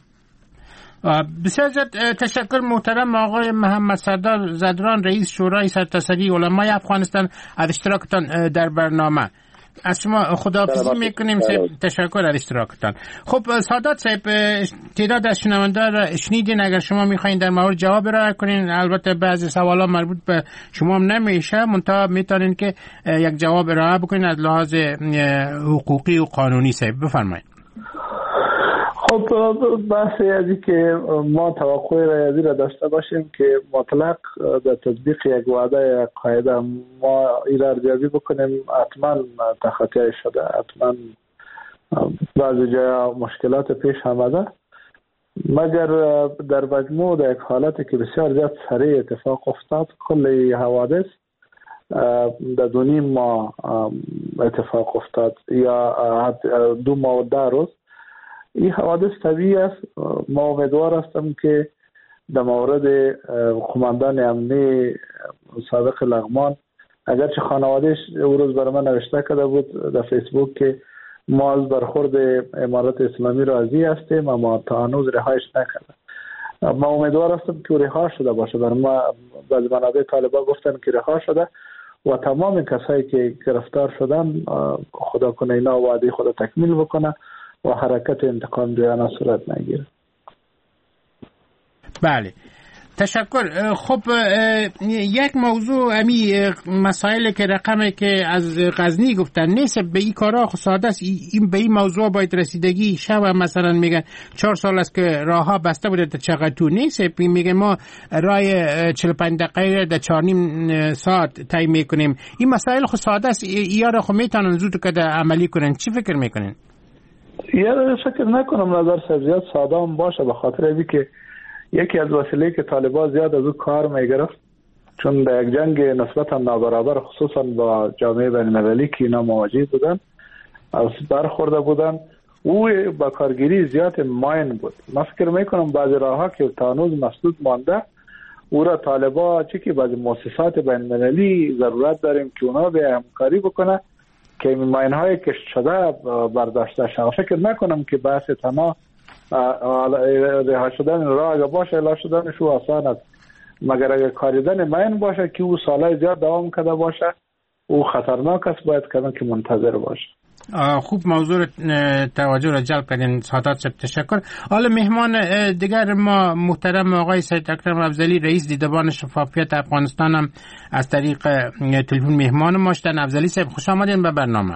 بسیار تشکر محترم آقای محمد سردار زدران رئیس شورای سرتاسری علمای افغانستان از اشتراکتان در برنامه. از شما خداحافظی میکنیم صاحب. تشکر از اشتراکتان. خب سادات صاحب تعداد از شنونده را شنیدین اگر شما میخواین در مورد جواب ارائه کنین البته بعضی سوالا مربوط به شما هم نمیشه منتها میتونین که یک جواب ارائه بکنین از لحاظ حقوقی و قانونی صاحب بفرمایید. خب بحث ازی که ما توقع ریاضی را داشته باشیم که مطلق در تطبیق یک وعده یا قاعده ما این را ارزیابی بکنیم حتما تخطی شده حتما بعضی جای مشکلات پیش آمده مگر در مجموع در یک حالتی که بسیار زیاد سریع اتفاق افتاد کل حوادث در دو نیم ماه اتفاق افتاد یا دو ماه و ده روز این حوادث طبیعی است. ما امیدوار هستم که در مورد قماندان امنی سابق لغمان اگرچه خانوادهش او روز برای من نوشته کرده بود در فیسبوک که ما از برخورد امارات اسلامی راضی هستیم اما تا هنوز رهایش نکرده. ما امیدوار هستم که رها شده باشه. برای ما بعضی منابع طالبان گفتن که رها شده و تمام کسایی که گرفتار شدن خدا کنه اینا وعده خود تکمیل بکنه و حرکت انتقام جویانه صورت نگیره. بله تشکر. خب یک موضوع امی مسائل که رقمی که از غزنی گفتن نیست به این کارا ساده است. این به این موضوع باید رسیدگی شب مثلا میگن چهار سال است که راهها بسته بوده در چقدر نیست میگن ما راه چهل و پنج دقیقه در چهار نیم ساعت طی میکنیم. این مسائل خود ساده است یا را خود میتونن زود که عملی کنن. چی فکر میکنین؟ یا فکر نکنم نظر صاحب زیاد ساده هم باشه به خاطر اینکه یکی از وسیله که طالبان زیاد از او کار میگرفت چون در یک جنگ نسبتا نابرابر خصوصا با جامعه بین المللی که اینا مواجه بودن از برخورده بودن او با کارگیری زیاد ماین بود. من فکر میکنم بعضی راهها که تانوز مسدود مانده او را طالبا چی که بعضی مؤسسات بین المللی ضرورت داریم که اونا به همکاری بکنه که این ماین های کشت شده برداشته شود. فکر نکنم که بحث تنها رها شدن راه اگه باشه الا شدنش آسان است، مگر اگه کاریدن ماین باشه که او سالهای زیاد دوام کرده باشه او خطرناک است، باید کردن که منتظر باشه. خوب موضوع توجه را جلب کردین سادات صاحب، تشکر. حالا مهمان دیگر ما محترم آقای سید اکرم افضلی رئیس دیدبان شفافیت افغانستان هم از طریق تلفن مهمان ما شدن. افضلی صاحب خوش آمدین به برنامه.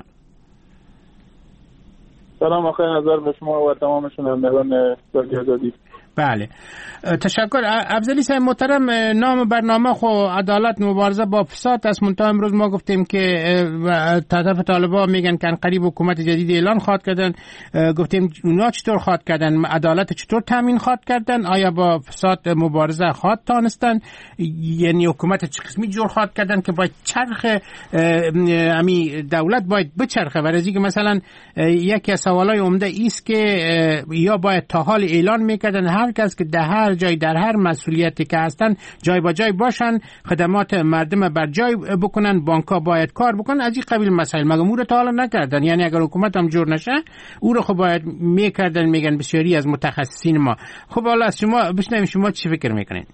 سلام آقای نظر به شما و تمام شنوندگان رادیو آزادی. بله تشکر. افضلی صاحب محترم، نام برنامه خو عدالت مبارزه با فساد است، منتها امروز ما گفتیم که طرف طالبا میگن که قریب حکومت جدید اعلان خواهد کردن، گفتیم اونا چطور خواهد کردن، عدالت چطور تامین خواهد کردن، آیا با فساد مبارزه خواهد تانستن، یعنی حکومت چه قسمی جور خواهد کردن که باید چرخ امی دولت باید بچرخه. ورزی که مثلا یکی از سوالای عمده ایست که یا باید تا حال اعلان میکردن هر کس که در هر جای در هر مسئولیتی که هستن جای با جای باشن، خدمات مردم بر جای بکنن، بانک‌ها باید کار بکنن، از این قبیل مسائل. مگه او رو تا حالا نکردن؟ یعنی اگر حکومت هم جور نشه او رو خب باید میکردن، میگن بسیاری از متخصصین ما. خب حالا از شما بشنویم شما چی فکر میکنین؟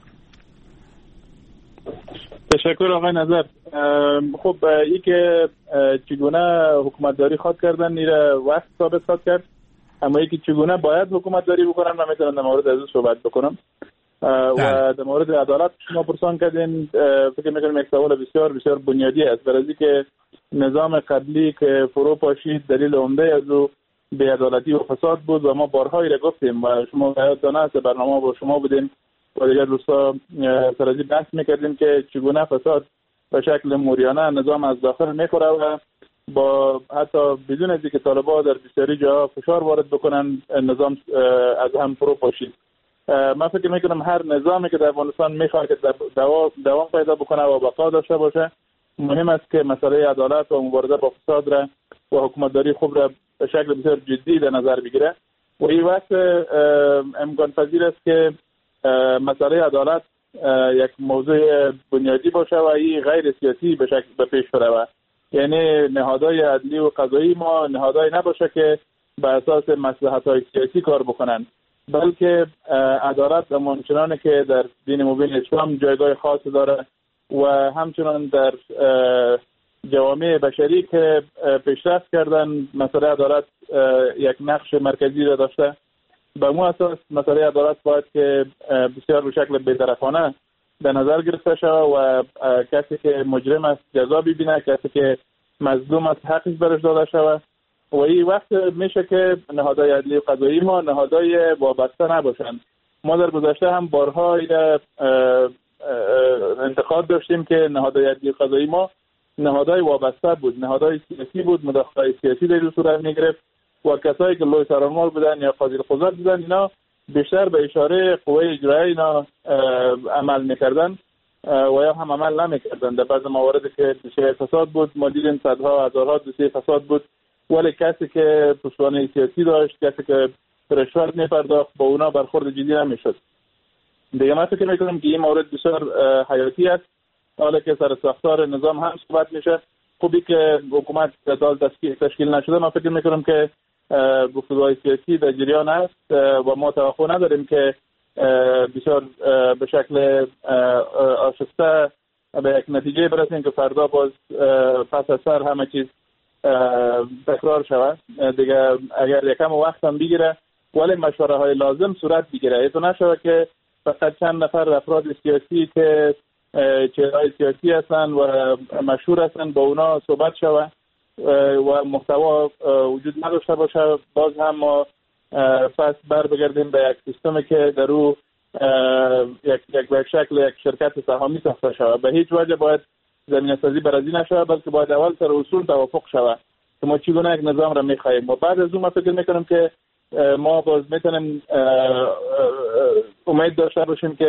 تشکر آقای نظر. خب ای که چگونه حکومتداری خواد کردن نیره وقت ثابت خواد کرد، اما یکی چگونه باید حکومت داری بکنم من میتونم در مورد از صحبت بکنم. و در مورد عدالت شما پرسان کردین، فکر میکنم یک سوال بسیار بسیار بنیادی است، برای که نظام قبلی که فرو پاشید دلیل عمده از او بی‌عدالتی و فساد بود و ما بارهایی را گفتیم و شما یادتان است برنامه با شما بودیم و دیگر دوستا سرازی بحث میکردیم که چگونه فساد به شکل موریانه نظام از داخل میخوره و با حتی بدون از اینکه طالبان در بسیاری جاها فشار وارد بکنن نظام از هم فرو پاشید. من فکر میکنم هر نظامی که در افغانستان میخواد که دوام پیدا بکنه و بقا داشته باشه، مهم است که مسئله عدالت و مبارزه با فساد را و حکومتداری خوب را به شکل بسیار جدی در نظر بگیره و این وقت امکان پذیر است که مسئله عدالت یک موضوع بنیادی باشه و این غیر سیاسی به شکل به پیش بره. یعنی نهادهای عدلی و قضایی ما نهادهای نباشه که به اساس مصلحت‌های سیاسی کار بکنن، بلکه عدالت همچنان که در دین مبین اسلام جایگاه خاص داره و همچنان در جوامع بشری که پیشرفت کردن مسئله عدالت یک نقش مرکزی را داشته. به مو اساس مسئله عدالت باید که بسیار به شکل بی‌طرفانه به نظر گرفته شود و کسی که مجرم است جزا ببینه، کسی که مظلوم است حقش برش داده شود و این وقت میشه که نهادهای عدلی و قضایی ما نهادهای وابسته نباشند. ما در گذشته هم بارها انتقاد داشتیم که نهادهای عدلی و قضایی ما نهادهای وابسته بود، نهادهای سیاسی بود، مداخله سیاسی در این صورت میگرفت و کسایی که لوی سرانمال بودن یا قاضی القضات بودن اینا بیشتر به اشاره قوه اجرایی اینا عمل میکردن و یا هم عمل نمیکردن. در بعض موارد که دوسیه فساد بود ما دیدیم صدها هزارها دوسیه فساد بود، ولی کسی که پشتوانه سیاسی داشت، کسی که رشوت میپرداخت با اونا برخورد جدی نمیشد. دیگه من فکر میکنم که این مورد بسیار حیاتی است. حالا که سر ساختار نظام هم صحبت میشه، خوبی که حکومت عدالت تشکیل نشده، من فکر میکنم که گفتگوهای سیاسی در جریان است و ما توقع نداریم که بسیار به شکل آشفته به یک نتیجه برسیم که فردا باز پس از سر همه چیز تکرار شود. دیگه اگر یکم وقت هم بگیره ولی مشوره های لازم صورت بگیره، ایتو نشود که فقط چند نفر افراد سیاسی که چهرهای سیاسی هستن و مشهور هستن با اونا صحبت شود و محتوا وجود نداشته باشه. باز هم ما پس بر بگردیم به یک سیستمی که در او یک یک به شکل یک شرکت سهامی ساخته شود. به هیچ وجه باید زمینه سازی بر از این نشود، بلکه باید اول سر اصول توافق شود که ما چگونه یک نظام را میخواهیم و بعد از اون ما فکر میکنم که ما باز میتونیم امید داشته باشیم که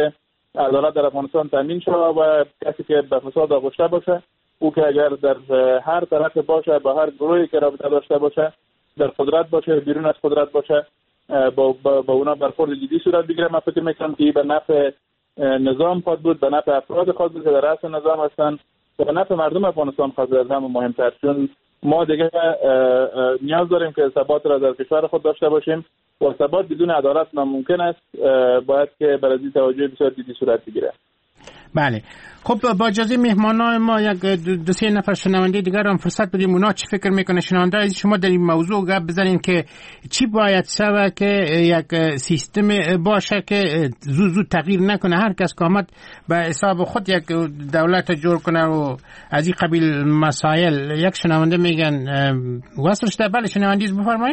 عدالت در افغانستان تامین شود و کسی که به فساد آغشته باشه او که اگر در هر طرف باشه با هر گروهی که رابطه داشته باشه در قدرت باشه بیرون از قدرت باشه با با, با اونا برخورد جدی صورت بگیره. من فکر میکنم که به نفع نظام خواهد بود، به نفع افراد خواهد بود که در رأس نظام هستن، به نفع مردم افغانستان خواهد بود. هم مهمتر چون ما دیگه نیاز داریم که ثبات را در کشور خود داشته باشیم و ثبات بدون عدالت ناممکن است. باید که برای این توجه بسیار جدی صورت بگیره. بله خب با اجازه مهمانان ما یک دو سه نفر شنونده دیگر هم فرصت بدیم اونا چی فکر میکنه. شنونده از شما در این موضوع گپ بزنین که چی باید شود که یک سیستم باشه که زود زود تغییر نکنه، هر کس که آمد به حساب خود یک دولت جور کنه و از این قبیل مسائل. یک شنونده میگن وصل شده. بله شنوندیز بفرمایید.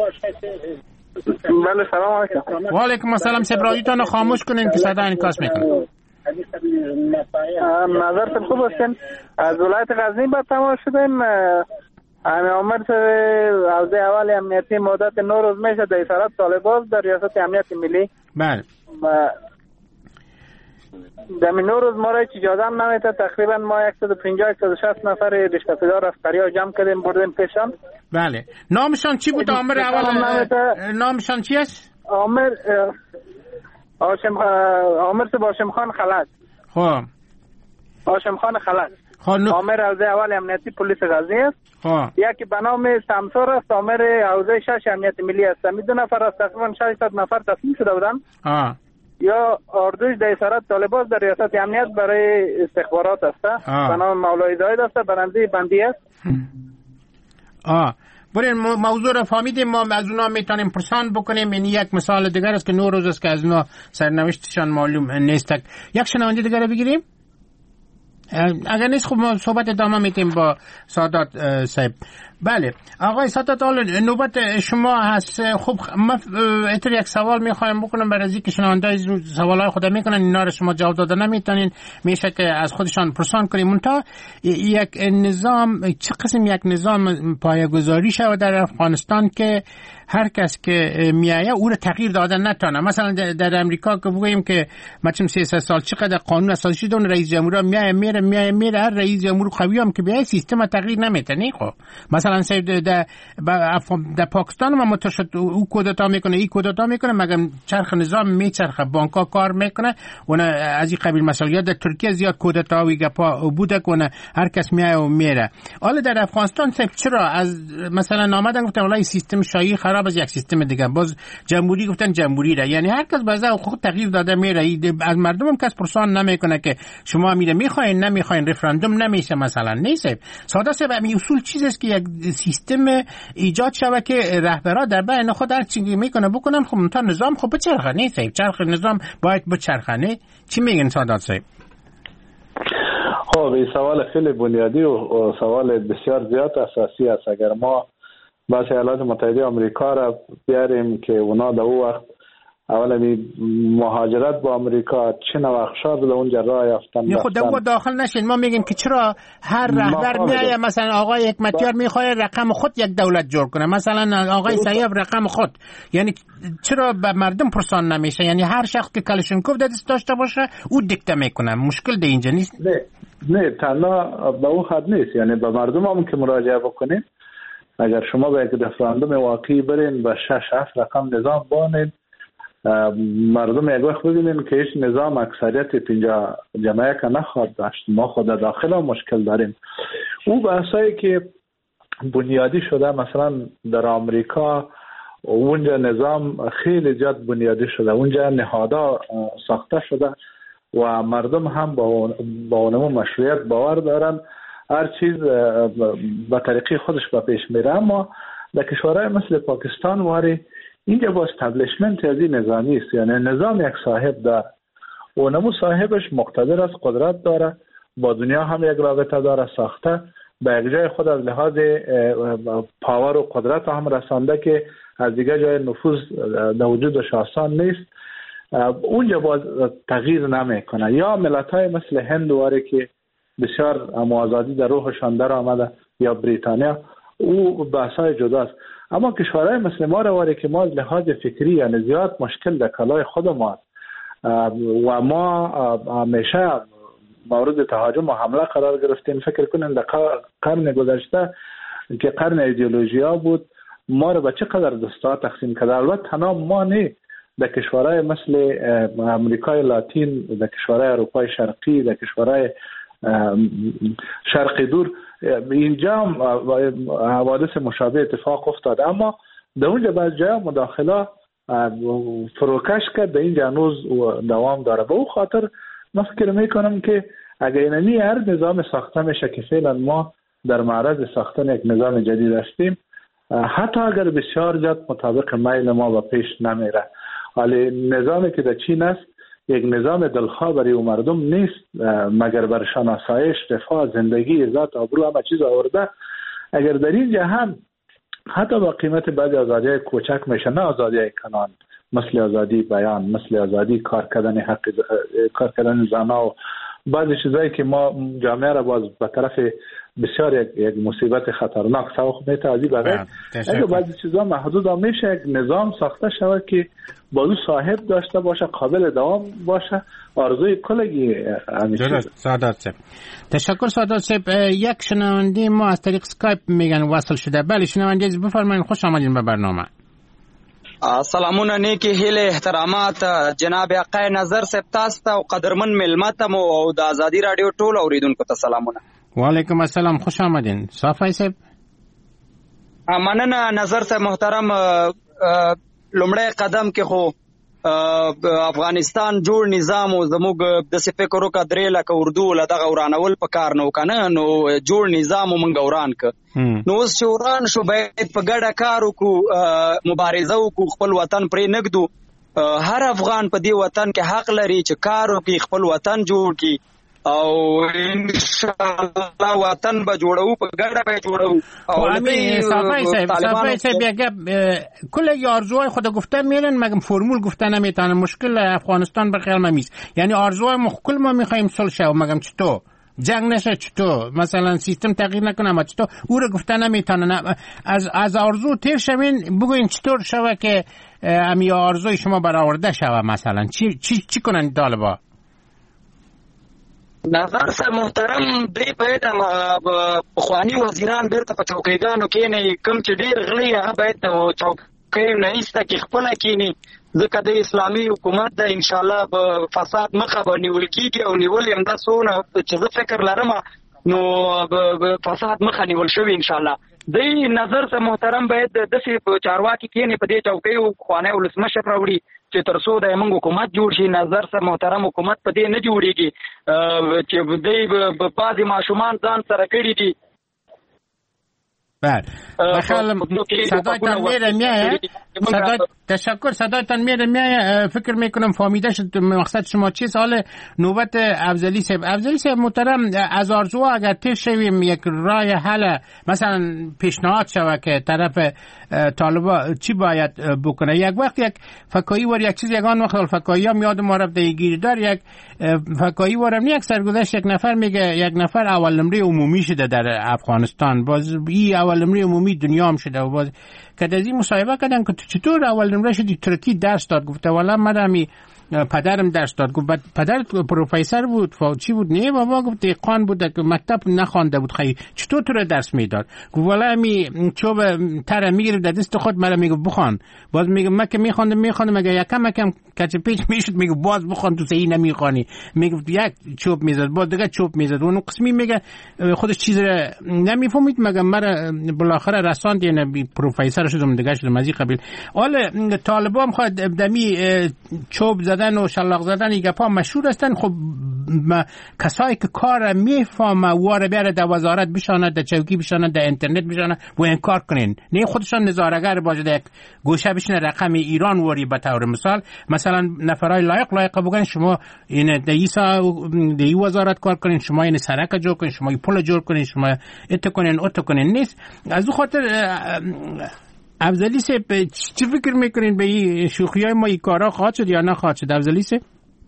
بله سلام علیکم. و علیکم السلام. سبرایتون رو خاموش کنین که صدا انعکاس میکنه. نظرتون خوب هستین. از ولایت غزنی با تماس شدیم. همه عمر حوزه اول امنیتی مدت نو روز میشه در اسارت طالباز در ریاست امنیت ملی. بله در نو روز ما را هیچ اجازه هم نمیده. تقریبا ما صد و پنجاه صد و شصت نفر رشته پدار عسکری ها جمع کردیم بردیم پیشان. بله نامشان چی بود؟ عمر اول نامشان چی است؟ عمر هاشم عمر هاشم خان خلج. خب هاشم خان خلج. عمر حوزه اول امنیتی پلیس غزنی است. خب یکی به نام سمسور است. عمر حوزه شش امنیت ملی است. می دو نفر از تقریبا ششصد نفر تصمیم شده بودن آه. یا اردوش در اسارت طالباز در ریاست امنیت برای استخبارات است. به نام مولای زاید است. برنده بندی است. آه برین موضوع را فهمیدیم. ما از اونا میتونیم پرسان بکنیم. این یک مثال دیگر است که نو روز است که از اونا سرنوشتشان معلوم نیست. یک شنونده دیگر بگیریم. اگر نیست خب ما صحبت ادامه میتیم با سادات صاحب. بله آقای سادات نوبت شما هست. خب ما اتر یک سوال میخوایم بکنم برای اینکه شنونده سوالای خود میکنن اینا رو شما جواب داده نمیتونین، میشه که از خودشان پرسان کنیم. منتها یک نظام چه قسم یک نظام پایه‌گذاری شود در افغانستان که هر کس که میایه او رو تغییر دادن نتونه. مثلا در امریکا که بگوییم که مثلا سیصد سال چقدر قانون اساسی شده اون رئیس جمهور میایه میره میایه میره هر رئیس جمهور قوی هم که بیای سیستم تغییر نمیتونه. خب مثلا سید در در پاکستان ما متشد او کودتا میکنه این کودتا میکنه مگر چرخ نظام میچرخه بانکا کار میکنه اون از این قبیل مسئولیت. در ترکیه زیاد کودتاوی گپا بوده کنه هر کس میایه و میره. حالا در افغانستان چرا از مثلا آمدن گفتن والله سیستم شاهی خراب از یک سیستم دیگه باز جمهوری گفتن جمهوری را، یعنی هر کس باز خود تغییر داده میره. از مردم هم کس پرسان نمیکنه که شما میره میخواین نمیخواین رفراندوم نمیشه مثلا. نیست ساده سه همین اصول چیزی است که یک سیستم ایجاد شود که رهبرا در بین خود هر چیزی میکنه بکنن. خب تا نظام خب بچرخه. نیست چرخ نظام باید بچرخه. چی میگن سادات صاحب؟ خب این سوال خیلی بنیادی و سوال بسیار زیاد اساسی است. اگر ما بس ایالات متحده آمریکا را بیاریم که اونا در اون وقت اولا مهاجرت با آمریکا چه نوخشار به اونجا راه یافتن. نه خود او داخل نشین. ما میگیم که چرا هر رهبر میایه مثلا آقای حکمتیار میخواد رقم خود یک دولت جور کنه، مثلا آقای سیاف رقم خود، یعنی چرا به مردم پرسان نمیشه؟ یعنی هر شخص که کلاشینکوف دست داشته باشه او دیکته میکنه. مشکل ده اینجا نیست. نه نه تنها به اون حد نیست. یعنی به مردم هم که مراجعه بکنیم اگر شما به یک رفراندوم واقعی برین و شش هفت رقم نظام بانید مردم یک وقت ببینیم که هیچ نظام اکثریت پینجا جمعه که نخواد داشت. ما خود داخل هم مشکل داریم. او بحثایی که بنیادی شده مثلا در آمریکا اونجا نظام خیلی زیاد بنیادی شده، اونجا نهادها ساخته شده و مردم هم با اونمو مشروعیت باور دارن. هر چیز به طریقی خودش به پیش میره. اما در کشورهای مثل پاکستان واری اینجا با استابلیشمنت از این نظامی است. یعنی نظام یک صاحب داره و نمو صاحبش مقتدر است، قدرت داره، با دنیا هم یک رابطه داره ساخته، به یک جای خود از لحاظ پاور و قدرت هم رسانده که از دیگه جای نفوذ در وجودش آسان نیست. اونجا باز تغییر نمیکنه. یا ملت‌های مثل هند واری که بسیار آزادی در روحشان در آمده، یا بریتانیا، او بحثای جداست. اما کشورهای مثل ما رو واری که ما از لحاظ فکری یعنی زیاد مشکل در کلای خود ما است. و ما همیشه مورد تهاجم و حمله قرار گرفتیم. فکر کنین در قرن گذشته که قرن ایدئولوژی ها بود، ما رو به چقدر دستا تقسیم کرده. البته تنها ما نه، در کشورهای مثل امریکای لاتین، در کشورهای اروپای شرقی، در کشورهای شرق دور اینجا حوادث مشابه اتفاق افتاد، اما در اونجا بعض جاها مداخله فروکش کرد، در اینجا هنوز دوام داره. به او خاطر من فکر میکنم که اگر اینمی هر نظام ساخته میشه که فعلا ما در معرض ساختن یک نظام جدید هستیم، حتی اگر بسیار زیاد مطابق میل ما و پیش نمیره، ولی نظامی که در چین است یک نظام دلخواه برای مردم نیست، مگر برشان آسایش، رفاه، زندگی، عزت، آبرو همه چیز آورده. اگر در این جهان حتی با قیمت بعضی آزادی‌های کوچک میشه، نه آزادی‌های کنان، مثل آزادی بیان، مثل آزادی کار کردن حق کار کردن زنها و بعضی چیزایی که ما جامعه را باز به طرف بسیار یک, یک مصیبت خطرناک سوق میتازی بره. اگه بعضی چیزا محدود میشه، یک نظام ساخته شود که بازو صاحب داشته باشه، قابل دوام باشه، آرزوی کلگی همیشه. سعادت صاحب تشکر. سعادت صاحب یک شنونده ما از طریق اسکایپ میگن وصل شده. بله شنونده بفرمایید، خوش آمدین به برنامه. سلامونه نیکی هیله احترامات جناب آقای نظر صاحب تاسو ته او قدرمن ملمت مو او د ازادي رادیو ټول اوریدونکو ته سلامونه. وعلیکم السلام، خوش آمدین. صافی صاحب مننه. نظر صاحب محترم، لومړی قدم کې خو افغانستان جوړ نظام او زموږ د فکر وکړه درې لکه اردو له دغه ورانول په کار نو کنه، نو جوړ نظام مونږ وران ک نو اوس چې وران شو باید په ګډه کار وکړو، مبارزه وکړو، خپل وطن پرې نګدو. هر افغان په دې وطن کې حق لري چې کار وکړي، خپل وطن جوړ کړي او ان شاء الله وطن به جوړو، په ګډه به جوړو. او همین صافی صاحب صافی صاحب یک کل آرزوهای خود گفته میرن، مگه فرمول گفته نمیتونه. مشکل افغانستان به خیال ممیست، یعنی آرزوهای مخکل ما میخوایم صلح شه، مگم چطور جنگ نشه، چطور مثلا سیستم تغییر نکنه، ما چطور او رو گفته نمیتونه. از از آرزو تیر شوین، بگوین چطور شوه که امی آرزوی شما برآورده شوه، مثلا چی چی چی کنن طالبا؟ نظر صاحب محترم دې باید پخوانی وزیران بیرته په چوکیګانو کېني، کوم چې ډېر غلي هغه باید چوکۍ نه ایسته کې خپله کېني، ځکه د اسلامي حکومت د انشاءالله به فساد مخه به نیول کېږي او نیول یې همدا څونه چې زه فکر لرم نو فساد مخه نیول شوي انشاءالله. دی نظر صاحب محترم باید داسې چارواکي کېني په دې چوکیو، پخوانی ولسمشر راوړي چې تر څو د موږ حکومت جوړ شي. نظر صاحب محترم حکومت په دې نه جوړیږي چې دوی بعضې ماشومان ځان سره کړي دي. بله بخیال صدایتان میره میایه. صدای تشکر. صدایتان میره میایه. فکر میکنم فهمیده شد مقصد شما چیست. حال نوبت افضلی صاحب. افضلی صاحب محترم، از آرزوها اگر تیر شویم یک راه حل مثلا پیشنهاد شوه که طرف طالبا چی باید بکنه، یک وقت یک فکایی ور یک چیز یگان وقت فکایی هم یاد ما رفت گیردار یک فکایی ورم یک سرگذشت یک نفر میگه یک نفر اول نمره عمومی شده در افغانستان، باز این اول نمره عمومی دنیا هم شده و باز که از این مصاحبه کردن که چطور اول نمره شدی؟ ترکی درس داد. گفته والا من پدرم درس داد. گفت پدر پروفسور بود چی بود؟ نه بابا، گفت دهقان بود که مکتب نخوانده بود. خیلی چطور تو رو درس میداد؟ گفت والا می چوب تر میگیره در دست خود مرا میگه بخوان. باز میگه من که میخوندم میخوندم مگه یکم یکم کچ پیچ میشد، میگه باز بخوان تو صحیح نمیخوانی. میگه یک چوب میزد باز دیگه چوب میزد. اون قسمی میگه خودش چیز نمیفهمید، مگه مرا بالاخره رساند یعنی پروفسور شدم دیگه شدم از این قبیل. حالا طالبا هم خود دمی چوب زدن و شلاق زدن این گپا مشهور هستن. خب کسایی که کار میفهمه واره بیاره در وزارت بشانه، در چوکی بشانه، در اینترنت بشانه و انکار کنین، نه خودشان نظاره‌گر باشه در یک گوشه بشینه رقم ایران وری به طور مثال مثلا نفرای لایق لایق بگن شما این دیسا دی وزارت کار کنین، شما این سرک جور کنین، شما این پل جور کنین، شما ات کنین ات کنین. نیست. از اون خاطر افضلی صاحب چی فکر میکنین به این شوخی های ما این کارا خواهد شد یا نه خواهد شد؟ افضلی صاحب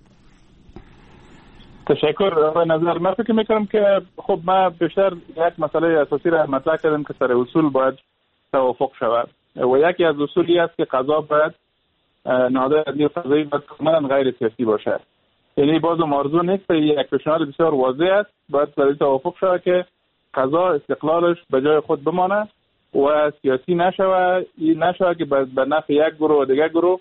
تشکر. آقای نظر، من فکر میکنم که خب ما بیشتر یک مسئله اساسی را مطرح کردیم که سر اصول باید توافق شود و یکی از اصولی است که قضا باید نهادهای عدلی و قضایی باید کاملا غیر سیاسی باشه. یعنی بازم آرزو نیست، یک پیشنهاد بسیار واضح است، باید برای توافق شود که قضا استقلالش به جای خود بمانه و سیاسی نشود، این نشود که به نفع یک گروه و دیگر گروه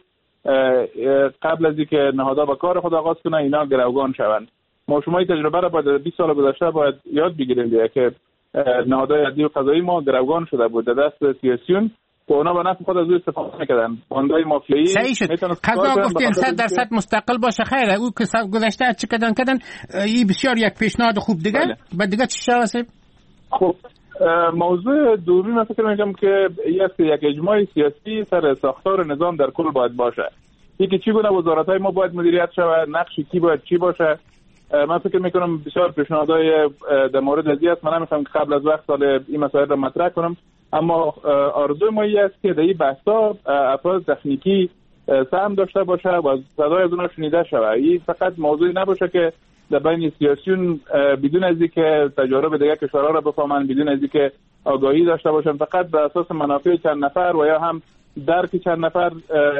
قبل از اینکه نهادها به کار خود آغاز کنه اینا گروگان شوند. ما شما این تجربه را باید بیست سال گذشته باید یاد بگیریم دیگه که نهادهای عدلی و قضایی ما گروگان شده بود در دست سیاسیون و اونا به نفع خود از او استفاده می‌کردن. باندهای مافیایی صحیح شد. قضا گفتین صد درصد مستقل باشه خیره. او که گذشته چه کردن کردن این بسیار یک پیشنهاد خوب دیگه. بعد دیگه چی شد؟ خب موضوع دومی من فکر می‌کنم که یک اجماع سیاسی سر ساختار نظام در کل باید باشه. یکی چگونه وزارت‌های ما باید مدیریت شود، نقش کی باید چی باشه. من فکر میکنم بسیار پیشنهادهای در مورد ازی است. من نمیخوام که قبل از وقت سال این مسائل را مطرح کنم، اما آرزوی ما این است که در این بحث‌ها افراد تکنیکی سهم داشته باشه و صدای از اونها شنیده شود. این فقط موضوعی نباشه که در بین سیاسیون بدون از اینکه تجارب دیگر کشورها را بفهمن، بدون از اینکه آگاهی داشته باشن، فقط بر اساس منافع چند نفر و یا هم درک چند نفر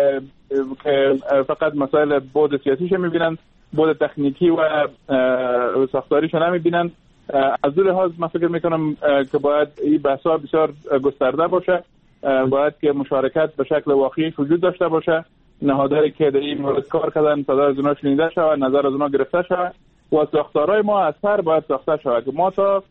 که فقط مسائل بود سیاسیش میبینن، بود تکنیکی و ساختاریش نمیبینن. از اون لحاظ من فکر میکنم که باید این بحث‌ها بسیار گسترده باشه، باید که مشارکت به شکل واقعی وجود داشته باشه، نهادهایی که در این مورد کار کردن صدا از اونها شنیده شود، نظر از اونها گرفته شود و ساختارهای ما از سر باید ساخته شود که ما تا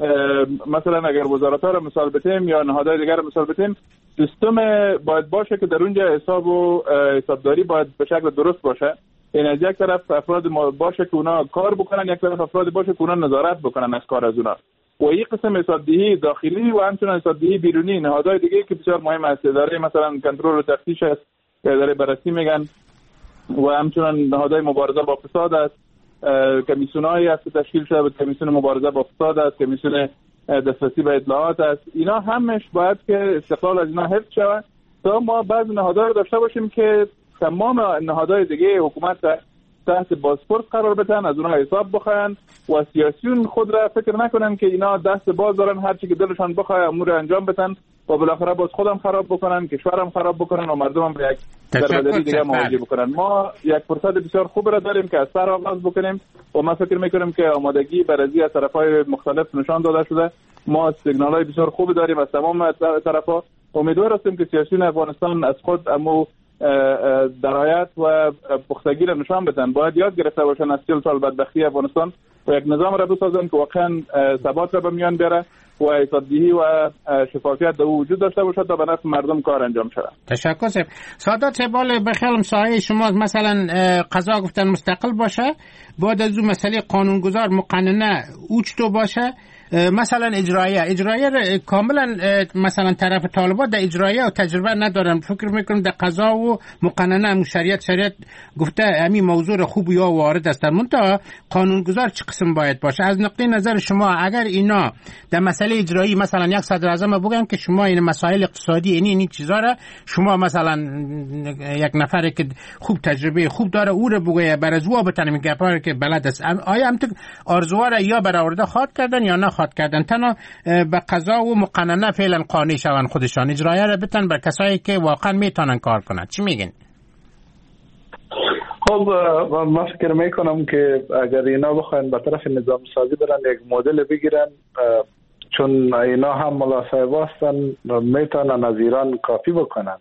مثلا اگر وزارت‌ها را مثال بتیم یا نهادهای دیگر را مثال بتیم، سیستم باید باشه که در اونجا حساب و حسابداری باید به شکل درست باشه. این از یک طرف افراد باشه که اونا کار بکنن، یک طرف افراد باشه که اونا نظارت بکنن از کار از اونا. و این قسم حسابدهی داخلی و همچنین حسابدهی بیرونی نهادهای دیگه که بسیار مهم است، اداره مثلا کنترل و تفتیش است، اداره بررسی میگن، و همچنین نهادهای مبارزه با فساد است، کمیسیونایی است که تشکیل شده بود، کمیسیون مبارزه با فساد است، کمیسیون دسترسی به اطلاعات است. اینا همش باید که استقلال از اینا حفظ شود تا ما بعض نهادها رو داشته باشیم که تمام نهادهای دیگه حکومت تحت بازپرس قرار بدن، از اونها حساب بخواین و سیاسیون خود را فکر نکنن که اینا دست باز دارن، هر چی که دلشان بخواد امور انجام بدن و بالاخره باز خودم خراب بکنن، کشورم خراب بکنن و مردمم به یک دربدری دیگه مواجه بکنن. ما یک فرصت بسیار خوب را داریم که از سر آغاز بکنیم و من فکر میکنم که آمادگی برای از طرفای مختلف نشان داده شده. ما سیگنالای بسیار خوبی داریم از تمام طرفا. امیدوار هستیم که سیاسیون افغانستان از خود امو درایت و پختگی را نشان بدن. باید یاد گرفته باشن از چهل سال بدبختی افغانستان و یک نظام را بسازن که واقعا ثبات را به میان بیاره و حسابدهی و شفافیت در وجود داشته باشد تا به نفع مردم کار انجام شود. تشکر سید. سادات سبال بخیالم سایه شما مثلا قضا گفتن مستقل باشه، بعد از اون مسئله قانونگذار مقننه اوچتو باشه، مثلا اجرایه اجرایه کاملا مثلا طرف طالبان در اجرایه و تجربه ندارن. فکر میکنم در قضا و مقننه شریعت شریعت گفته همین موضوع خوب یا وارد است، منتها قانونگذار چه قسم باید باشه؟ از نقطه نظر شما اگر اینا در مسئله اجرایی مثلا یک صدر اعظم بگن که شما این مسائل اقتصادی این این چیزا را شما مثلا یک نفر که خوب تجربه خوب داره او رو بگه بر از او بتونه میگه که بلد است، آیا هم آرزوها را یا برآورده خواد کردن یا نه خواد کردن؟ تنها به قضا و مقننه فعلا قانع شون خودشان، اجرایه را بتن بر کسایی که واقعا میتونن کار کنند. چی میگین؟ خب من فکر میکنم که اگر اینا بخواین به طرف نظام سازی برن، یک مدل بگیرن، چون اینا هم ملاصاحب هستن، میتونن از ایران کافی بکنن،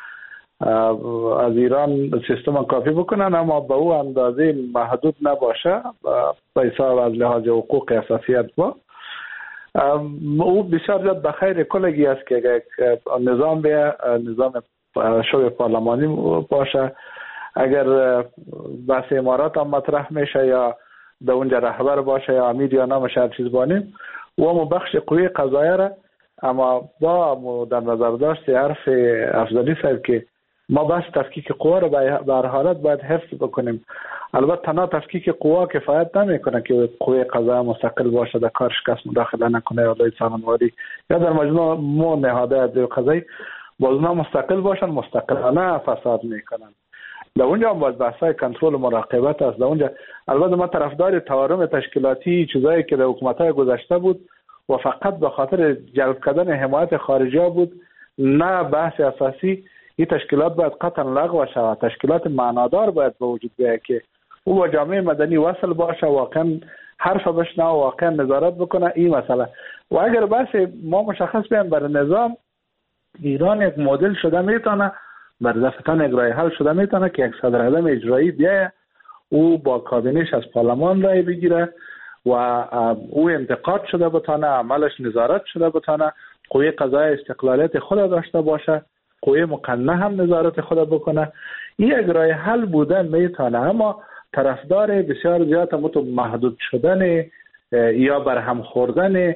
از ایران سیستم کافی بکنن، اما به او اندازه محدود نباشه به حساب از لحاظ حقوق اساسیت با او بسیار زیاد به خیر کلگی است که نظام به نظام شوی پارلمانی باشه. اگر بحث امارات هم مطرح میشه یا در اونجا رهبر باشه یا امیر یا نامش هر چیز بانیم و هم بخش قوی قضایه را، اما با در نظر داشت حرف افضلی صاحب که ما بس تفکیک قوا را به هر حالت باید حفظ بکنیم. البته تنها تفکیک قوا کفایت نمیکنه که قوی قضایه مستقل باشه، در کارش کس مداخله نکنه یا لای سانواری یا در مجموع مو نهاده عدلی قضایی باز اونا مستقل باشن، مستقلانه فساد میکنن. در اونجا هم باید بحثای کنترل و مراقبت است. در اونجا البته ما طرفدار تورم تشکیلاتی چیزایی که در حکومت‌های گذشته بود و فقط به خاطر جلب کردن حمایت خارجی بود، نه بحث اساسی این تشکیلات باید قطعا لغو شود. تشکیلات معنادار باید به وجود بیاید که او با جامعه مدنی وصل باشه، واقعا حرف بشنوه، واقعا نظارت بکنه این مسئله. و اگر بس ما مشخص بیان برای نظام ایران یک مدل شده میتونه، برای دفتن یک رای حل شده میتونه که یک صدر اعظم اجرایی بیایه، او با کابینش از پارلمان رای بگیره و او انتقاد شده بتانه، عملش نظارت شده بتانه، قوه قضایی استقلالیت خود داشته باشه، قوه مقننه هم نظارت خود بکنه. این یک رای حل بودن میتونه، اما طرفدار بسیار زیاد متو محدود شدن یا برهم خوردن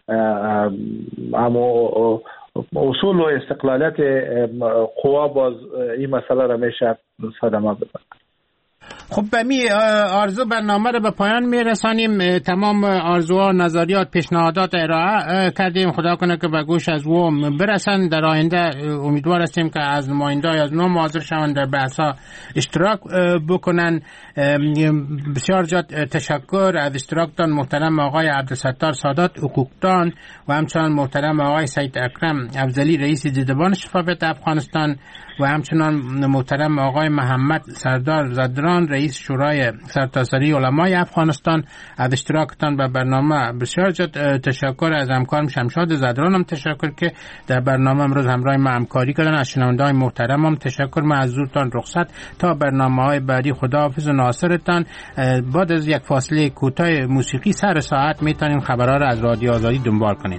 اما اصول و استقلالیت قوا باز این مسئله را میشه صدمه بزنه. خب به می آرزو برنامه رو به پایان میرسانیم. تمام آرزوها، نظریات، پیشنهادات ارائه کردیم. خدا کنه که به گوش از و برسن. در آینده امیدوار هستیم که از نماینده‌های از نو حاضر شوند در بحث‌ها اشتراک بکنن. بسیار جات تشکر از اشتراکتان محترم آقای عبدالستار سادات حقوقدان و همچنان محترم آقای سید اکرم افضلی رئیس دیدبان شفافیت افغانستان و همچنان محترم آقای محمد سردار زدران رئیس شورای سرتاسری علمای افغانستان از اشتراکتان به برنامه. بسیار جات تشکر از همکارم شمشاد زدران هم تشکر که در برنامه امروز همراه ما همکاری کردن. از شنونده‌های محترم هم تشکر. من از زودتان رخصت تا برنامه‌های بعدی. خداحافظ و ناصرتان. بعد از یک فاصله کوتاه موسیقی سر ساعت میتونین خبرها را از رادیو آزادی دنبال کنید.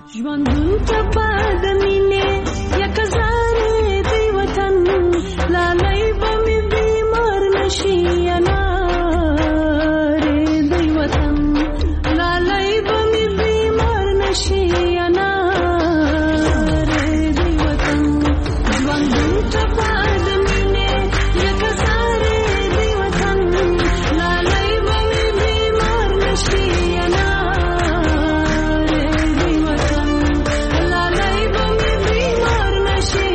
لالای بمی بیمار نشی اناره دی وطن، لالای بمی بیمار نشی اناره دی وطن، جوان دو تپاد مینه یک ساره دی وطن، لالای بمی بیمار نشی اناره دی وطن، لالای بمی بیمار نشی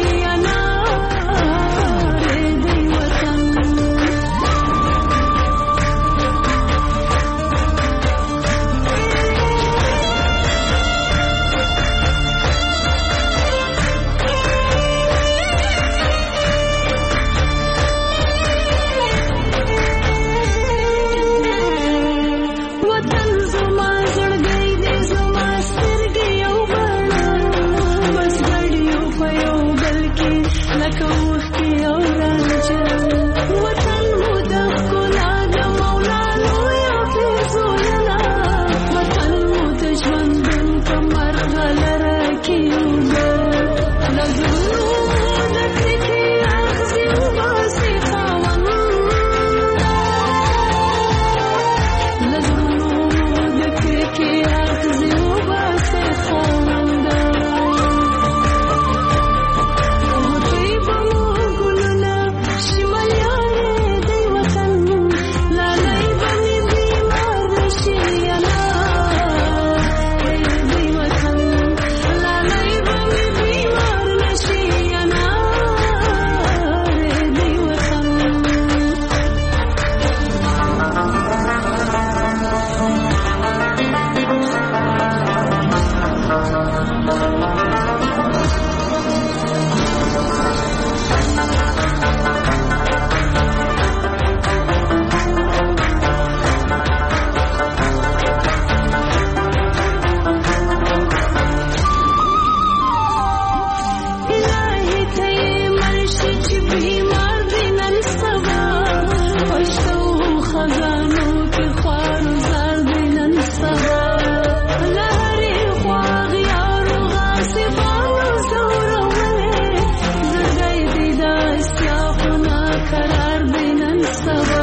قرار بینن سوا